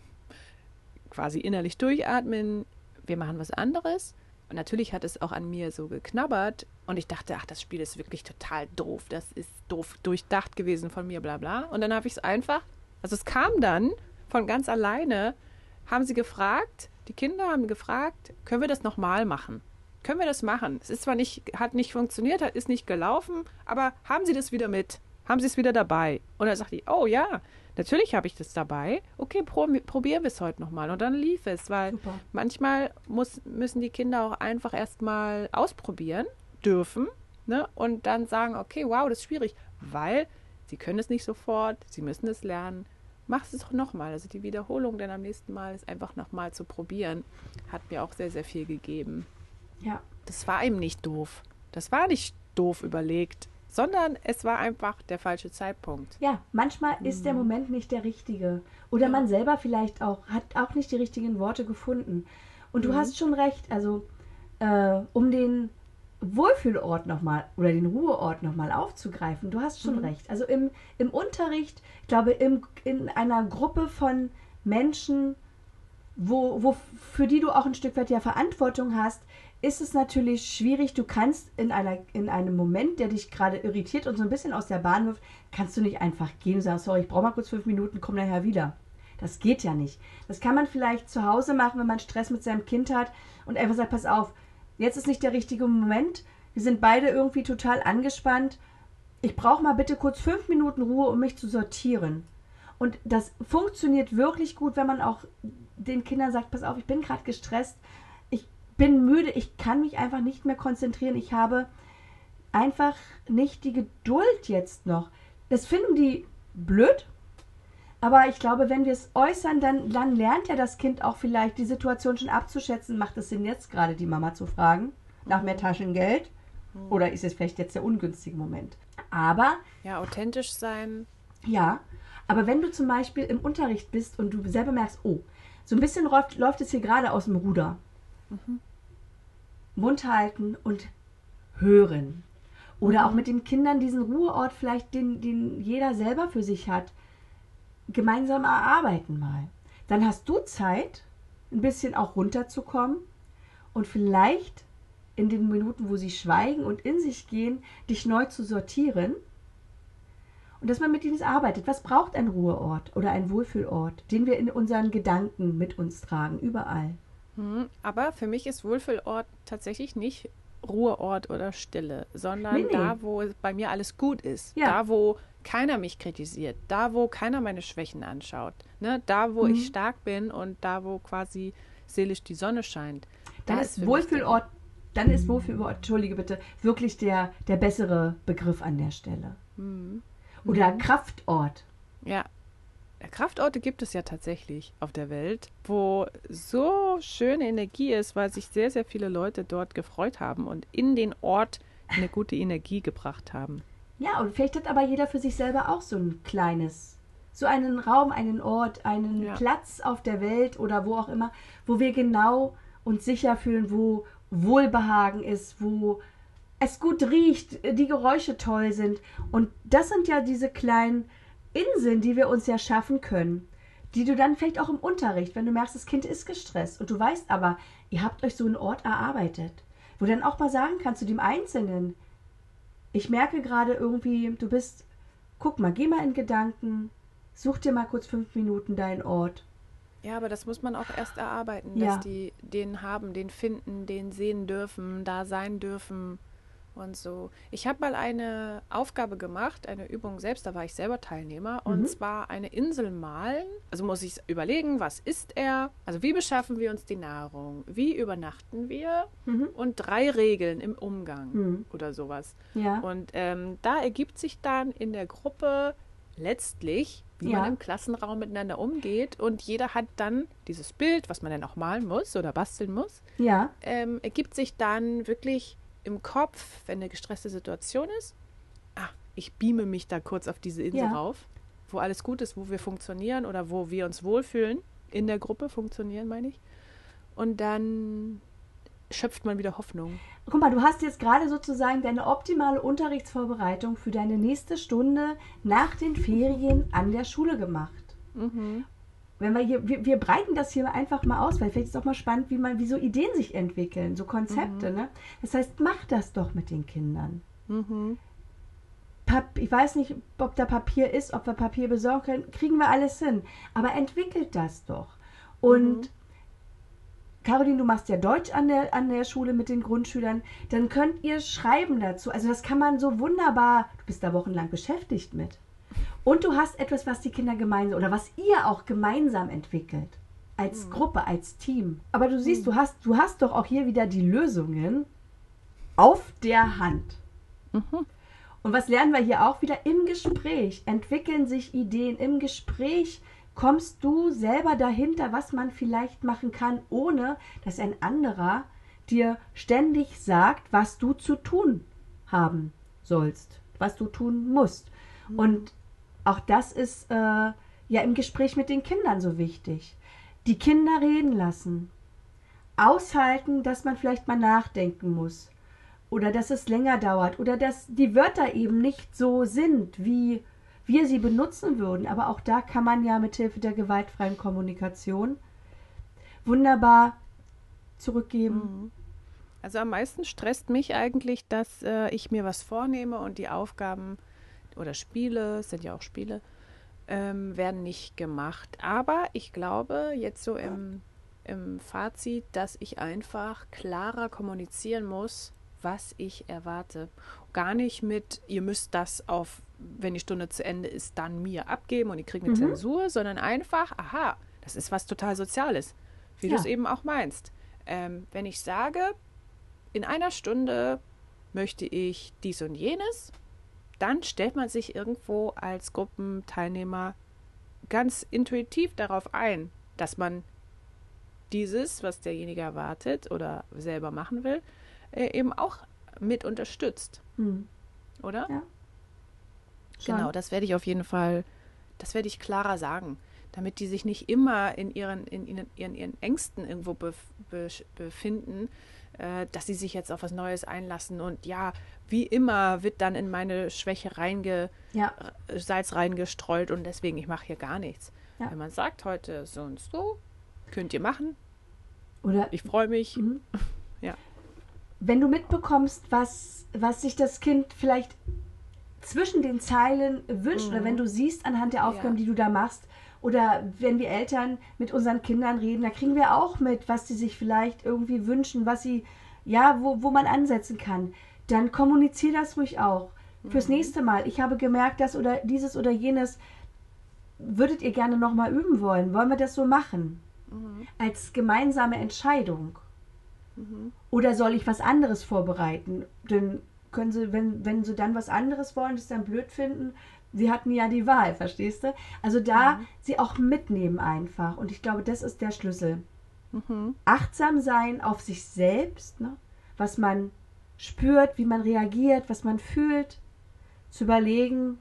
Quasi innerlich durchatmen, wir machen was anderes. Und natürlich hat es auch an mir so geknabbert und ich dachte, ach, das Spiel ist wirklich total doof, das ist doof durchdacht gewesen von mir, bla bla. Und dann habe ich es einfach, also es kam dann von ganz alleine, haben sie gefragt, die Kinder haben gefragt, können wir das nochmal machen? Können wir das machen? Es ist zwar nicht, hat nicht funktioniert, ist nicht gelaufen, aber haben Sie das wieder mit? Haben Sie es wieder dabei? Und dann sagte ich, oh ja, Natürlich habe ich das dabei. Okay, pro, probieren wir es heute nochmal. Und dann lief es, weil Super. manchmal muss, müssen die Kinder auch einfach erstmal ausprobieren dürfen, ne? Und dann sagen, okay, wow, das ist schwierig, weil sie können es nicht sofort, sie müssen es lernen. Mach es doch nochmal. Also die Wiederholung dann am nächsten Mal ist einfach nochmal zu probieren. Hat mir auch sehr, sehr viel gegeben. Ja. Das war eben nicht doof. Das war nicht doof überlegt, sondern es war einfach der falsche Zeitpunkt. Ja, manchmal mhm. ist der Moment nicht der richtige. Oder ja. man selber vielleicht auch, hat auch nicht die richtigen Worte gefunden. Und du mhm. hast schon recht, also äh, um den Wohlfühlort nochmal oder den Ruheort nochmal aufzugreifen, du hast schon mhm. recht. Also im, im Unterricht, ich glaube, im, in einer Gruppe von Menschen, wo, wo, für die du auch ein Stück weit ja Verantwortung hast, ist es natürlich schwierig. Du kannst in, einer, in einem Moment, der dich gerade irritiert und so ein bisschen aus der Bahn wirft, kannst du nicht einfach gehen und sagen, sorry, ich brauche mal kurz fünf Minuten, komm nachher wieder. Das geht ja nicht. Das kann man vielleicht zu Hause machen, wenn man Stress mit seinem Kind hat und einfach sagt, pass auf, jetzt ist nicht der richtige Moment. Wir sind beide irgendwie total angespannt. Ich brauche mal bitte kurz fünf Minuten Ruhe, um mich zu sortieren. Und das funktioniert wirklich gut, wenn man auch den Kindern sagt, pass auf, ich bin gerade gestresst, ich bin müde, ich kann mich einfach nicht mehr konzentrieren, ich habe einfach nicht die Geduld jetzt noch. Das finden die blöd, aber ich glaube, wenn wir es äußern, dann, dann lernt ja das Kind auch vielleicht die Situation schon abzuschätzen. Macht es Sinn, jetzt gerade die Mama zu fragen nach mehr Taschengeld? Oder ist es vielleicht jetzt der ungünstige Moment? Aber... Ja, authentisch sein. Ja, aber wenn du zum Beispiel im Unterricht bist und du selber merkst, oh, so ein bisschen läuft, läuft es hier gerade aus dem Ruder. Mhm. Mund halten und hören. Oder mhm. auch mit den Kindern diesen Ruheort vielleicht, den, den jeder selber für sich hat, gemeinsam erarbeiten mal. Dann hast du Zeit, ein bisschen auch runterzukommen und vielleicht in den Minuten, wo sie schweigen und in sich gehen, dich neu zu sortieren und dass man mit ihnen arbeitet. Was braucht ein Ruheort oder ein Wohlfühlort, den wir in unseren Gedanken mit uns tragen, überall? Aber für mich ist Wohlfühlort tatsächlich nicht Ruheort oder Stille, sondern nee, nee. da, wo bei mir alles gut ist. Ja. Da, wo keiner mich kritisiert. Da, wo keiner meine Schwächen anschaut. Ne? Da, wo mhm. ich stark bin und da, wo quasi seelisch die Sonne scheint. Dann ist, ist Wohlfühlort, dann ist Wohlfühlort, entschuldige bitte, wirklich der, der bessere Begriff an der Stelle. Mhm. Oder mhm. Kraftort. Ja. Kraftorte gibt es ja tatsächlich auf der Welt, wo so schöne Energie ist, weil sich sehr, sehr viele Leute dort gefreut haben und in den Ort eine gute Energie gebracht haben. Ja, und vielleicht hat aber jeder für sich selber auch so ein kleines, so einen Raum, einen Ort, einen ja. Platz auf der Welt oder wo auch immer, wo wir genau uns sicher fühlen, wo Wohlbehagen ist, wo es gut riecht, die Geräusche toll sind. Und das sind ja diese kleinen Inseln, die wir uns ja schaffen können, die du dann vielleicht auch im Unterricht, wenn du merkst, das Kind ist gestresst und du weißt aber, ihr habt euch so einen Ort erarbeitet, wo du dann auch mal sagen kannst zu dem Einzelnen, ich merke gerade irgendwie, du bist, guck mal, geh mal in Gedanken, such dir mal kurz fünf Minuten deinen Ort. Ja, aber das muss man auch erst erarbeiten, ja. dass die den haben, den finden, den sehen dürfen, da sein dürfen. Und so. Ich habe mal eine Aufgabe gemacht, eine Übung selbst, da war ich selber Teilnehmer, und mhm. zwar eine Insel malen. Also muss ich überlegen, was isst er? Also wie beschaffen wir uns die Nahrung? Wie übernachten wir? Mhm. Und drei Regeln im Umgang mhm. oder sowas. Ja. Und ähm, da ergibt sich dann in der Gruppe letztlich, wie ja. man im Klassenraum miteinander umgeht, und jeder hat dann dieses Bild, was man dann auch malen muss oder basteln muss, ja. ähm, ergibt sich dann wirklich im Kopf, wenn eine gestresste Situation ist, ah, ich beame mich da kurz auf diese Insel ja. rauf, wo alles gut ist, wo wir funktionieren oder wo wir uns wohlfühlen, in der Gruppe funktionieren, meine ich. Und dann schöpft man wieder Hoffnung. Guck mal, du hast jetzt gerade sozusagen deine optimale Unterrichtsvorbereitung für deine nächste Stunde nach den Ferien an der Schule gemacht. Mhm. Wenn wir hier, wir, wir breiten das hier einfach mal aus, weil vielleicht ist es auch mal spannend, wie man, wie so Ideen sich entwickeln, so Konzepte, mhm. ne? Das heißt, mach das doch mit den Kindern. Mhm. Pap- ich weiß nicht, ob da Papier ist, ob wir Papier besorgen können, kriegen wir alles hin. Aber entwickelt das doch. Und mhm. Caroline, du machst ja Deutsch an der, an der Schule mit den Grundschülern, dann könnt ihr schreiben dazu. Also das kann man so wunderbar, du bist da wochenlang beschäftigt mit. Und du hast etwas, was die Kinder gemeinsam oder was ihr auch gemeinsam entwickelt. Als mhm. Gruppe, als Team. Aber du siehst, mhm. du hast, du hast doch auch hier wieder die Lösungen auf der Hand. Mhm. Und was lernen wir hier auch wieder? Im Gespräch entwickeln sich Ideen. Im Gespräch kommst du selber dahinter, was man vielleicht machen kann, ohne dass ein anderer dir ständig sagt, was du zu tun haben sollst, was du tun musst. Mhm. Und auch das ist äh, ja im Gespräch mit den Kindern so wichtig. Die Kinder reden lassen. Aushalten, dass man vielleicht mal nachdenken muss. Oder dass es länger dauert. Oder dass die Wörter eben nicht so sind, wie wir sie benutzen würden. Aber auch da kann man ja mithilfe der gewaltfreien Kommunikation wunderbar zurückgeben. Also am meisten stresst mich eigentlich, dass äh, ich mir was vornehme und die Aufgaben oder Spiele, es sind ja auch Spiele, ähm, werden nicht gemacht. Aber ich glaube, jetzt so im, im Fazit, dass ich einfach klarer kommunizieren muss, was ich erwarte. Gar nicht mit, ihr müsst das auf, wenn die Stunde zu Ende ist, dann mir abgeben und ich kriege eine mhm. Zensur, sondern einfach, aha, das ist was total Soziales, wie ja. du es eben auch meinst. Ähm, wenn ich sage, in einer Stunde möchte ich dies und jenes, dann stellt man sich irgendwo als Gruppenteilnehmer ganz intuitiv darauf ein, dass man dieses, was derjenige erwartet oder selber machen will, äh, eben auch mit unterstützt. Hm. Oder? Ja. Genau, das werde ich auf jeden Fall, das werde ich klarer sagen, damit die sich nicht immer in ihren, in, in, in ihren Ängsten irgendwo bef, be, befinden, äh, dass sie sich jetzt auf was Neues einlassen und ja, wie immer wird dann in meine Schwäche reinge, ja. Salz reingestreut und deswegen, ich mache hier gar nichts. Ja. Wenn man sagt, heute so und so, könnt ihr machen. Oder ich freue mich. Mhm. Ja. Wenn du mitbekommst, was, was sich das Kind vielleicht zwischen den Zeilen wünscht, mhm. oder wenn du siehst anhand der Aufgaben, ja. die du da machst, oder wenn wir Eltern mit unseren Kindern reden, da kriegen wir auch mit, was sie sich vielleicht irgendwie wünschen, was sie, ja, wo, wo man ansetzen kann. Dann kommunizier das ruhig auch. Mhm. Fürs nächste Mal. Ich habe gemerkt, das oder dieses oder jenes würdet ihr gerne nochmal üben wollen. Wollen wir das so machen? Mhm. Als gemeinsame Entscheidung. Mhm. Oder soll ich was anderes vorbereiten? Dann können sie, wenn, wenn sie dann was anderes wollen, das dann blöd finden, sie hatten ja die Wahl, verstehst du? Also da mhm. sie auch mitnehmen einfach. Und ich glaube, das ist der Schlüssel. Mhm. Achtsam sein auf sich selbst, ne? Was man spürt, wie man reagiert, was man fühlt. Zu überlegen,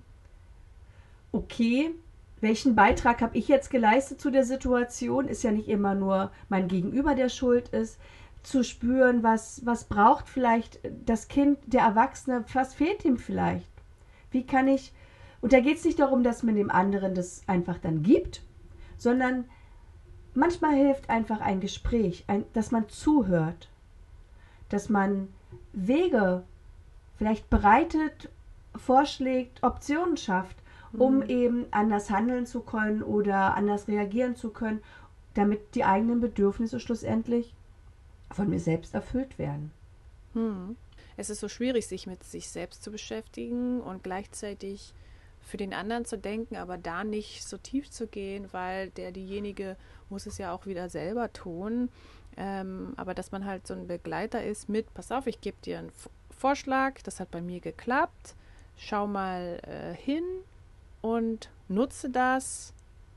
okay, welchen Beitrag habe ich jetzt geleistet zu der Situation? Ist ja nicht immer nur mein Gegenüber, der schuld ist. Zu spüren, was, was braucht vielleicht das Kind, der Erwachsene, was fehlt ihm vielleicht? Wie kann ich, und da geht es nicht darum, dass man dem anderen das einfach dann gibt, sondern manchmal hilft einfach ein Gespräch, ein, dass man zuhört, dass man Wege vielleicht bereitet, vorschlägt, Optionen schafft, um mhm. eben anders handeln zu können oder anders reagieren zu können, damit die eigenen Bedürfnisse schlussendlich von mir selbst erfüllt werden. Hm. Es ist so schwierig, sich mit sich selbst zu beschäftigen und gleichzeitig für den anderen zu denken, aber da nicht so tief zu gehen, weil der, diejenige muss es ja auch wieder selber tun. Ähm, aber dass man halt so ein Begleiter ist mit, pass auf, ich gebe dir einen F- Vorschlag, das hat bei mir geklappt, schau mal äh, hin und nutze das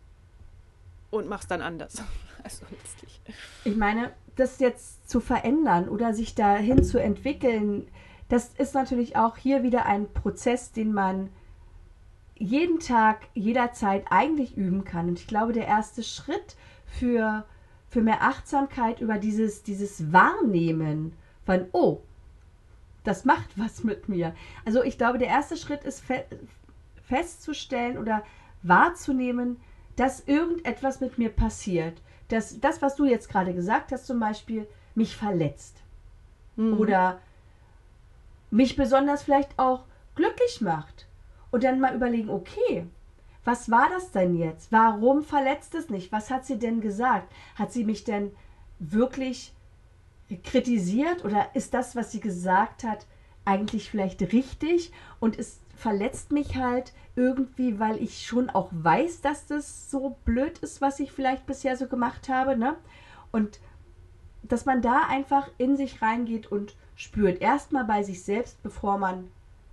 und mach's dann anders. Also letztlich. Ich meine, das jetzt zu verändern oder sich dahin zu entwickeln, das ist natürlich auch hier wieder ein Prozess, den man jeden Tag, jederzeit eigentlich üben kann. Und ich glaube, der erste Schritt für, für mehr Achtsamkeit über dieses, dieses Wahrnehmen von, oh, das macht was mit mir. Also ich glaube, der erste Schritt ist fe- festzustellen oder wahrzunehmen, dass irgendetwas mit mir passiert. Dass das, was du jetzt gerade gesagt hast, zum Beispiel, mich verletzt. Mhm. Oder mich besonders vielleicht auch glücklich macht. Und dann mal überlegen, okay, was war das denn jetzt? Warum verletzt es nicht? Was hat sie denn gesagt? Hat sie mich denn wirklich kritisiert? Oder ist das, was sie gesagt hat, eigentlich vielleicht richtig? Und ist verletzt mich halt irgendwie, weil ich schon auch weiß, dass das so blöd ist, was ich vielleicht bisher so gemacht habe, ne? Und dass man da einfach in sich reingeht und spürt. Erstmal bei sich selbst, bevor man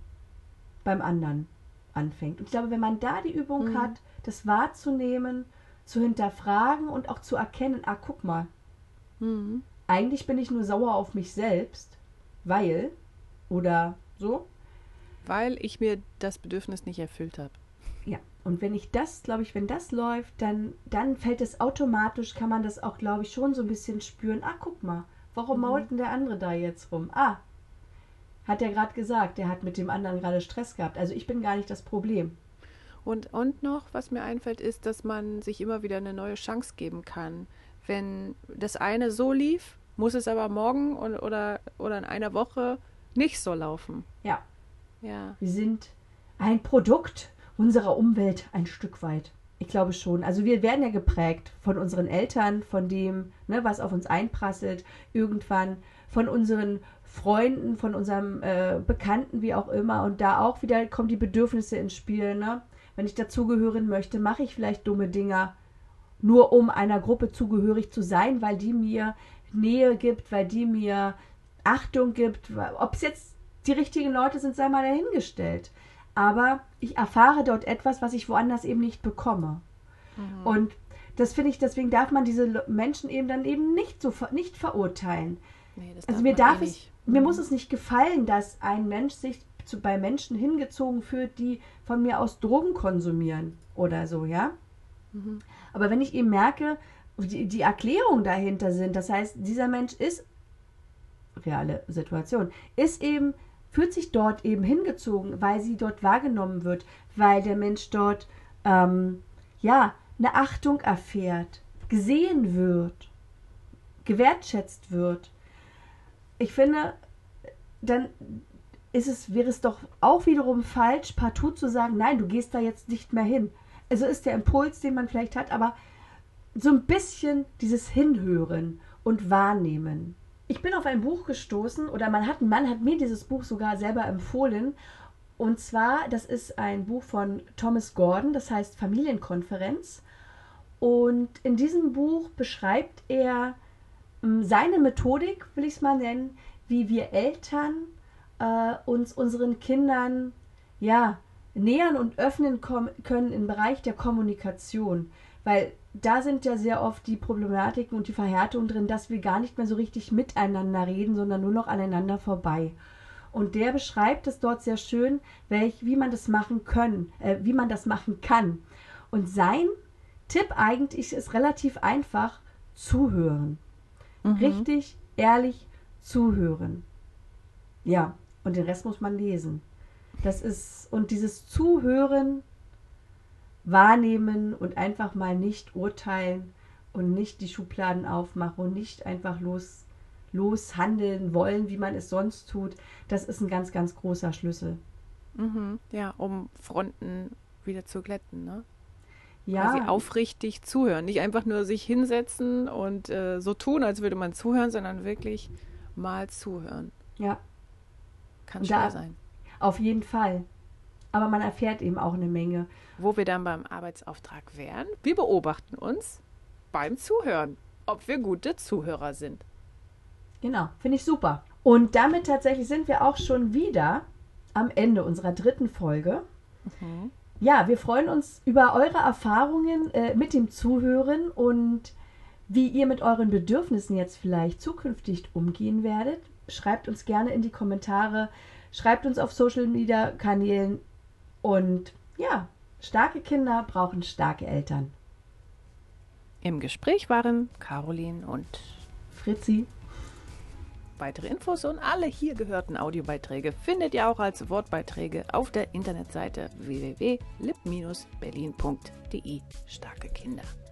beim anderen anfängt. Und ich glaube, wenn man da die Übung mhm. hat, das wahrzunehmen, zu hinterfragen und auch zu erkennen, ah, guck mal, mhm. eigentlich bin ich nur sauer auf mich selbst, weil, oder so. Weil ich mir das Bedürfnis nicht erfüllt habe. Ja, und wenn ich das, glaube ich, wenn das läuft, dann, dann fällt es automatisch, kann man das auch, glaube ich, schon so ein bisschen spüren. Ah, guck mal, warum mhm. mault denn der andere da jetzt rum? Ah, hat er gerade gesagt, der hat mit dem anderen gerade Stress gehabt. Also ich bin gar nicht das Problem. Und, und noch, was mir einfällt, ist, dass man sich immer wieder eine neue Chance geben kann. Wenn das eine so lief, muss es aber morgen oder, oder, oder in einer Woche nicht so laufen. Ja. Ja. Wir sind ein Produkt unserer Umwelt ein Stück weit. Ich glaube schon. Also wir werden ja geprägt von unseren Eltern, von dem, ne, was auf uns einprasselt, irgendwann von unseren Freunden, von unserem äh, Bekannten, wie auch immer. Und da auch wieder kommen die Bedürfnisse ins Spiel. Ne? Wenn ich dazugehören möchte, mache ich vielleicht dumme Dinger, nur um einer Gruppe zugehörig zu sein, weil die mir Nähe gibt, weil die mir Achtung gibt. Ob es jetzt die richtigen Leute sind, sei mal dahingestellt. Aber ich erfahre dort etwas, was ich woanders eben nicht bekomme. Mhm. Und das finde ich, deswegen darf man diese Menschen eben dann eben nicht so nicht verurteilen. Nee, das also darf mir darf eh es, mhm. mir muss es nicht gefallen, dass ein Mensch sich zu, bei Menschen hingezogen fühlt, die von mir aus Drogen konsumieren oder so, ja. Mhm. Aber wenn ich eben merke, die, die Erklärungen dahinter sind, das heißt, dieser Mensch ist, reale Situation, ist eben, fühlt sich dort eben hingezogen, weil sie dort wahrgenommen wird, weil der Mensch dort, ähm, ja, eine Achtung erfährt, gesehen wird, gewertschätzt wird. Ich finde, dann ist es, wäre es doch auch wiederum falsch, partout zu sagen, nein, du gehst da jetzt nicht mehr hin. Also ist der Impuls, den man vielleicht hat, aber so ein bisschen dieses Hinhören und Wahrnehmen. Ich bin auf ein Buch gestoßen, oder man hat, ein Mann hat mir dieses Buch sogar selber empfohlen. Und zwar, das ist ein Buch von Thomas Gordon, das heißt Familienkonferenz. Und in diesem Buch beschreibt er ähm, seine Methodik, will ich es mal nennen, wie wir Eltern äh, uns unseren Kindern ja, nähern und öffnen kom- können im Bereich der Kommunikation. Weil da sind ja sehr oft die Problematiken und die Verhärtungen drin, dass wir gar nicht mehr so richtig miteinander reden, sondern nur noch aneinander vorbei. Und der beschreibt es dort sehr schön, welch, wie man das machen können, äh, wie man das machen kann. Und sein Tipp eigentlich ist relativ einfach: zuhören. Mhm. Richtig, ehrlich zuhören. Ja, und den Rest muss man lesen. Das ist, und dieses Zuhören, wahrnehmen und einfach mal nicht urteilen und nicht die Schubladen aufmachen und nicht einfach los, los handeln wollen, wie man es sonst tut, das ist ein ganz, ganz großer Schlüssel. Mhm, ja, um Fronten wieder zu glätten, ne? Ja. Quasi aufrichtig zuhören. Nicht einfach nur sich hinsetzen und äh, so tun, als würde man zuhören, sondern wirklich mal zuhören. Ja. Kann schwer sein. Auf jeden Fall. Aber man erfährt eben auch eine Menge. Wo wir dann beim Arbeitsauftrag wären, wir beobachten uns beim Zuhören, ob wir gute Zuhörer sind. Genau, finde ich super. Und damit tatsächlich sind wir auch schon wieder am Ende unserer dritten Folge. Mhm. Ja, wir freuen uns über eure Erfahrungen äh, mit dem Zuhören und wie ihr mit euren Bedürfnissen jetzt vielleicht zukünftig umgehen werdet. Schreibt uns gerne in die Kommentare, schreibt uns auf Social Media Kanälen und ja, starke Kinder brauchen starke Eltern. Im Gespräch waren Caroline und Fritzi. Weitere Infos und alle hier gehörten Audiobeiträge findet ihr auch als Wortbeiträge auf der Internetseite w w w punkt lib Bindestrich berlin punkt d e. Starke Kinder.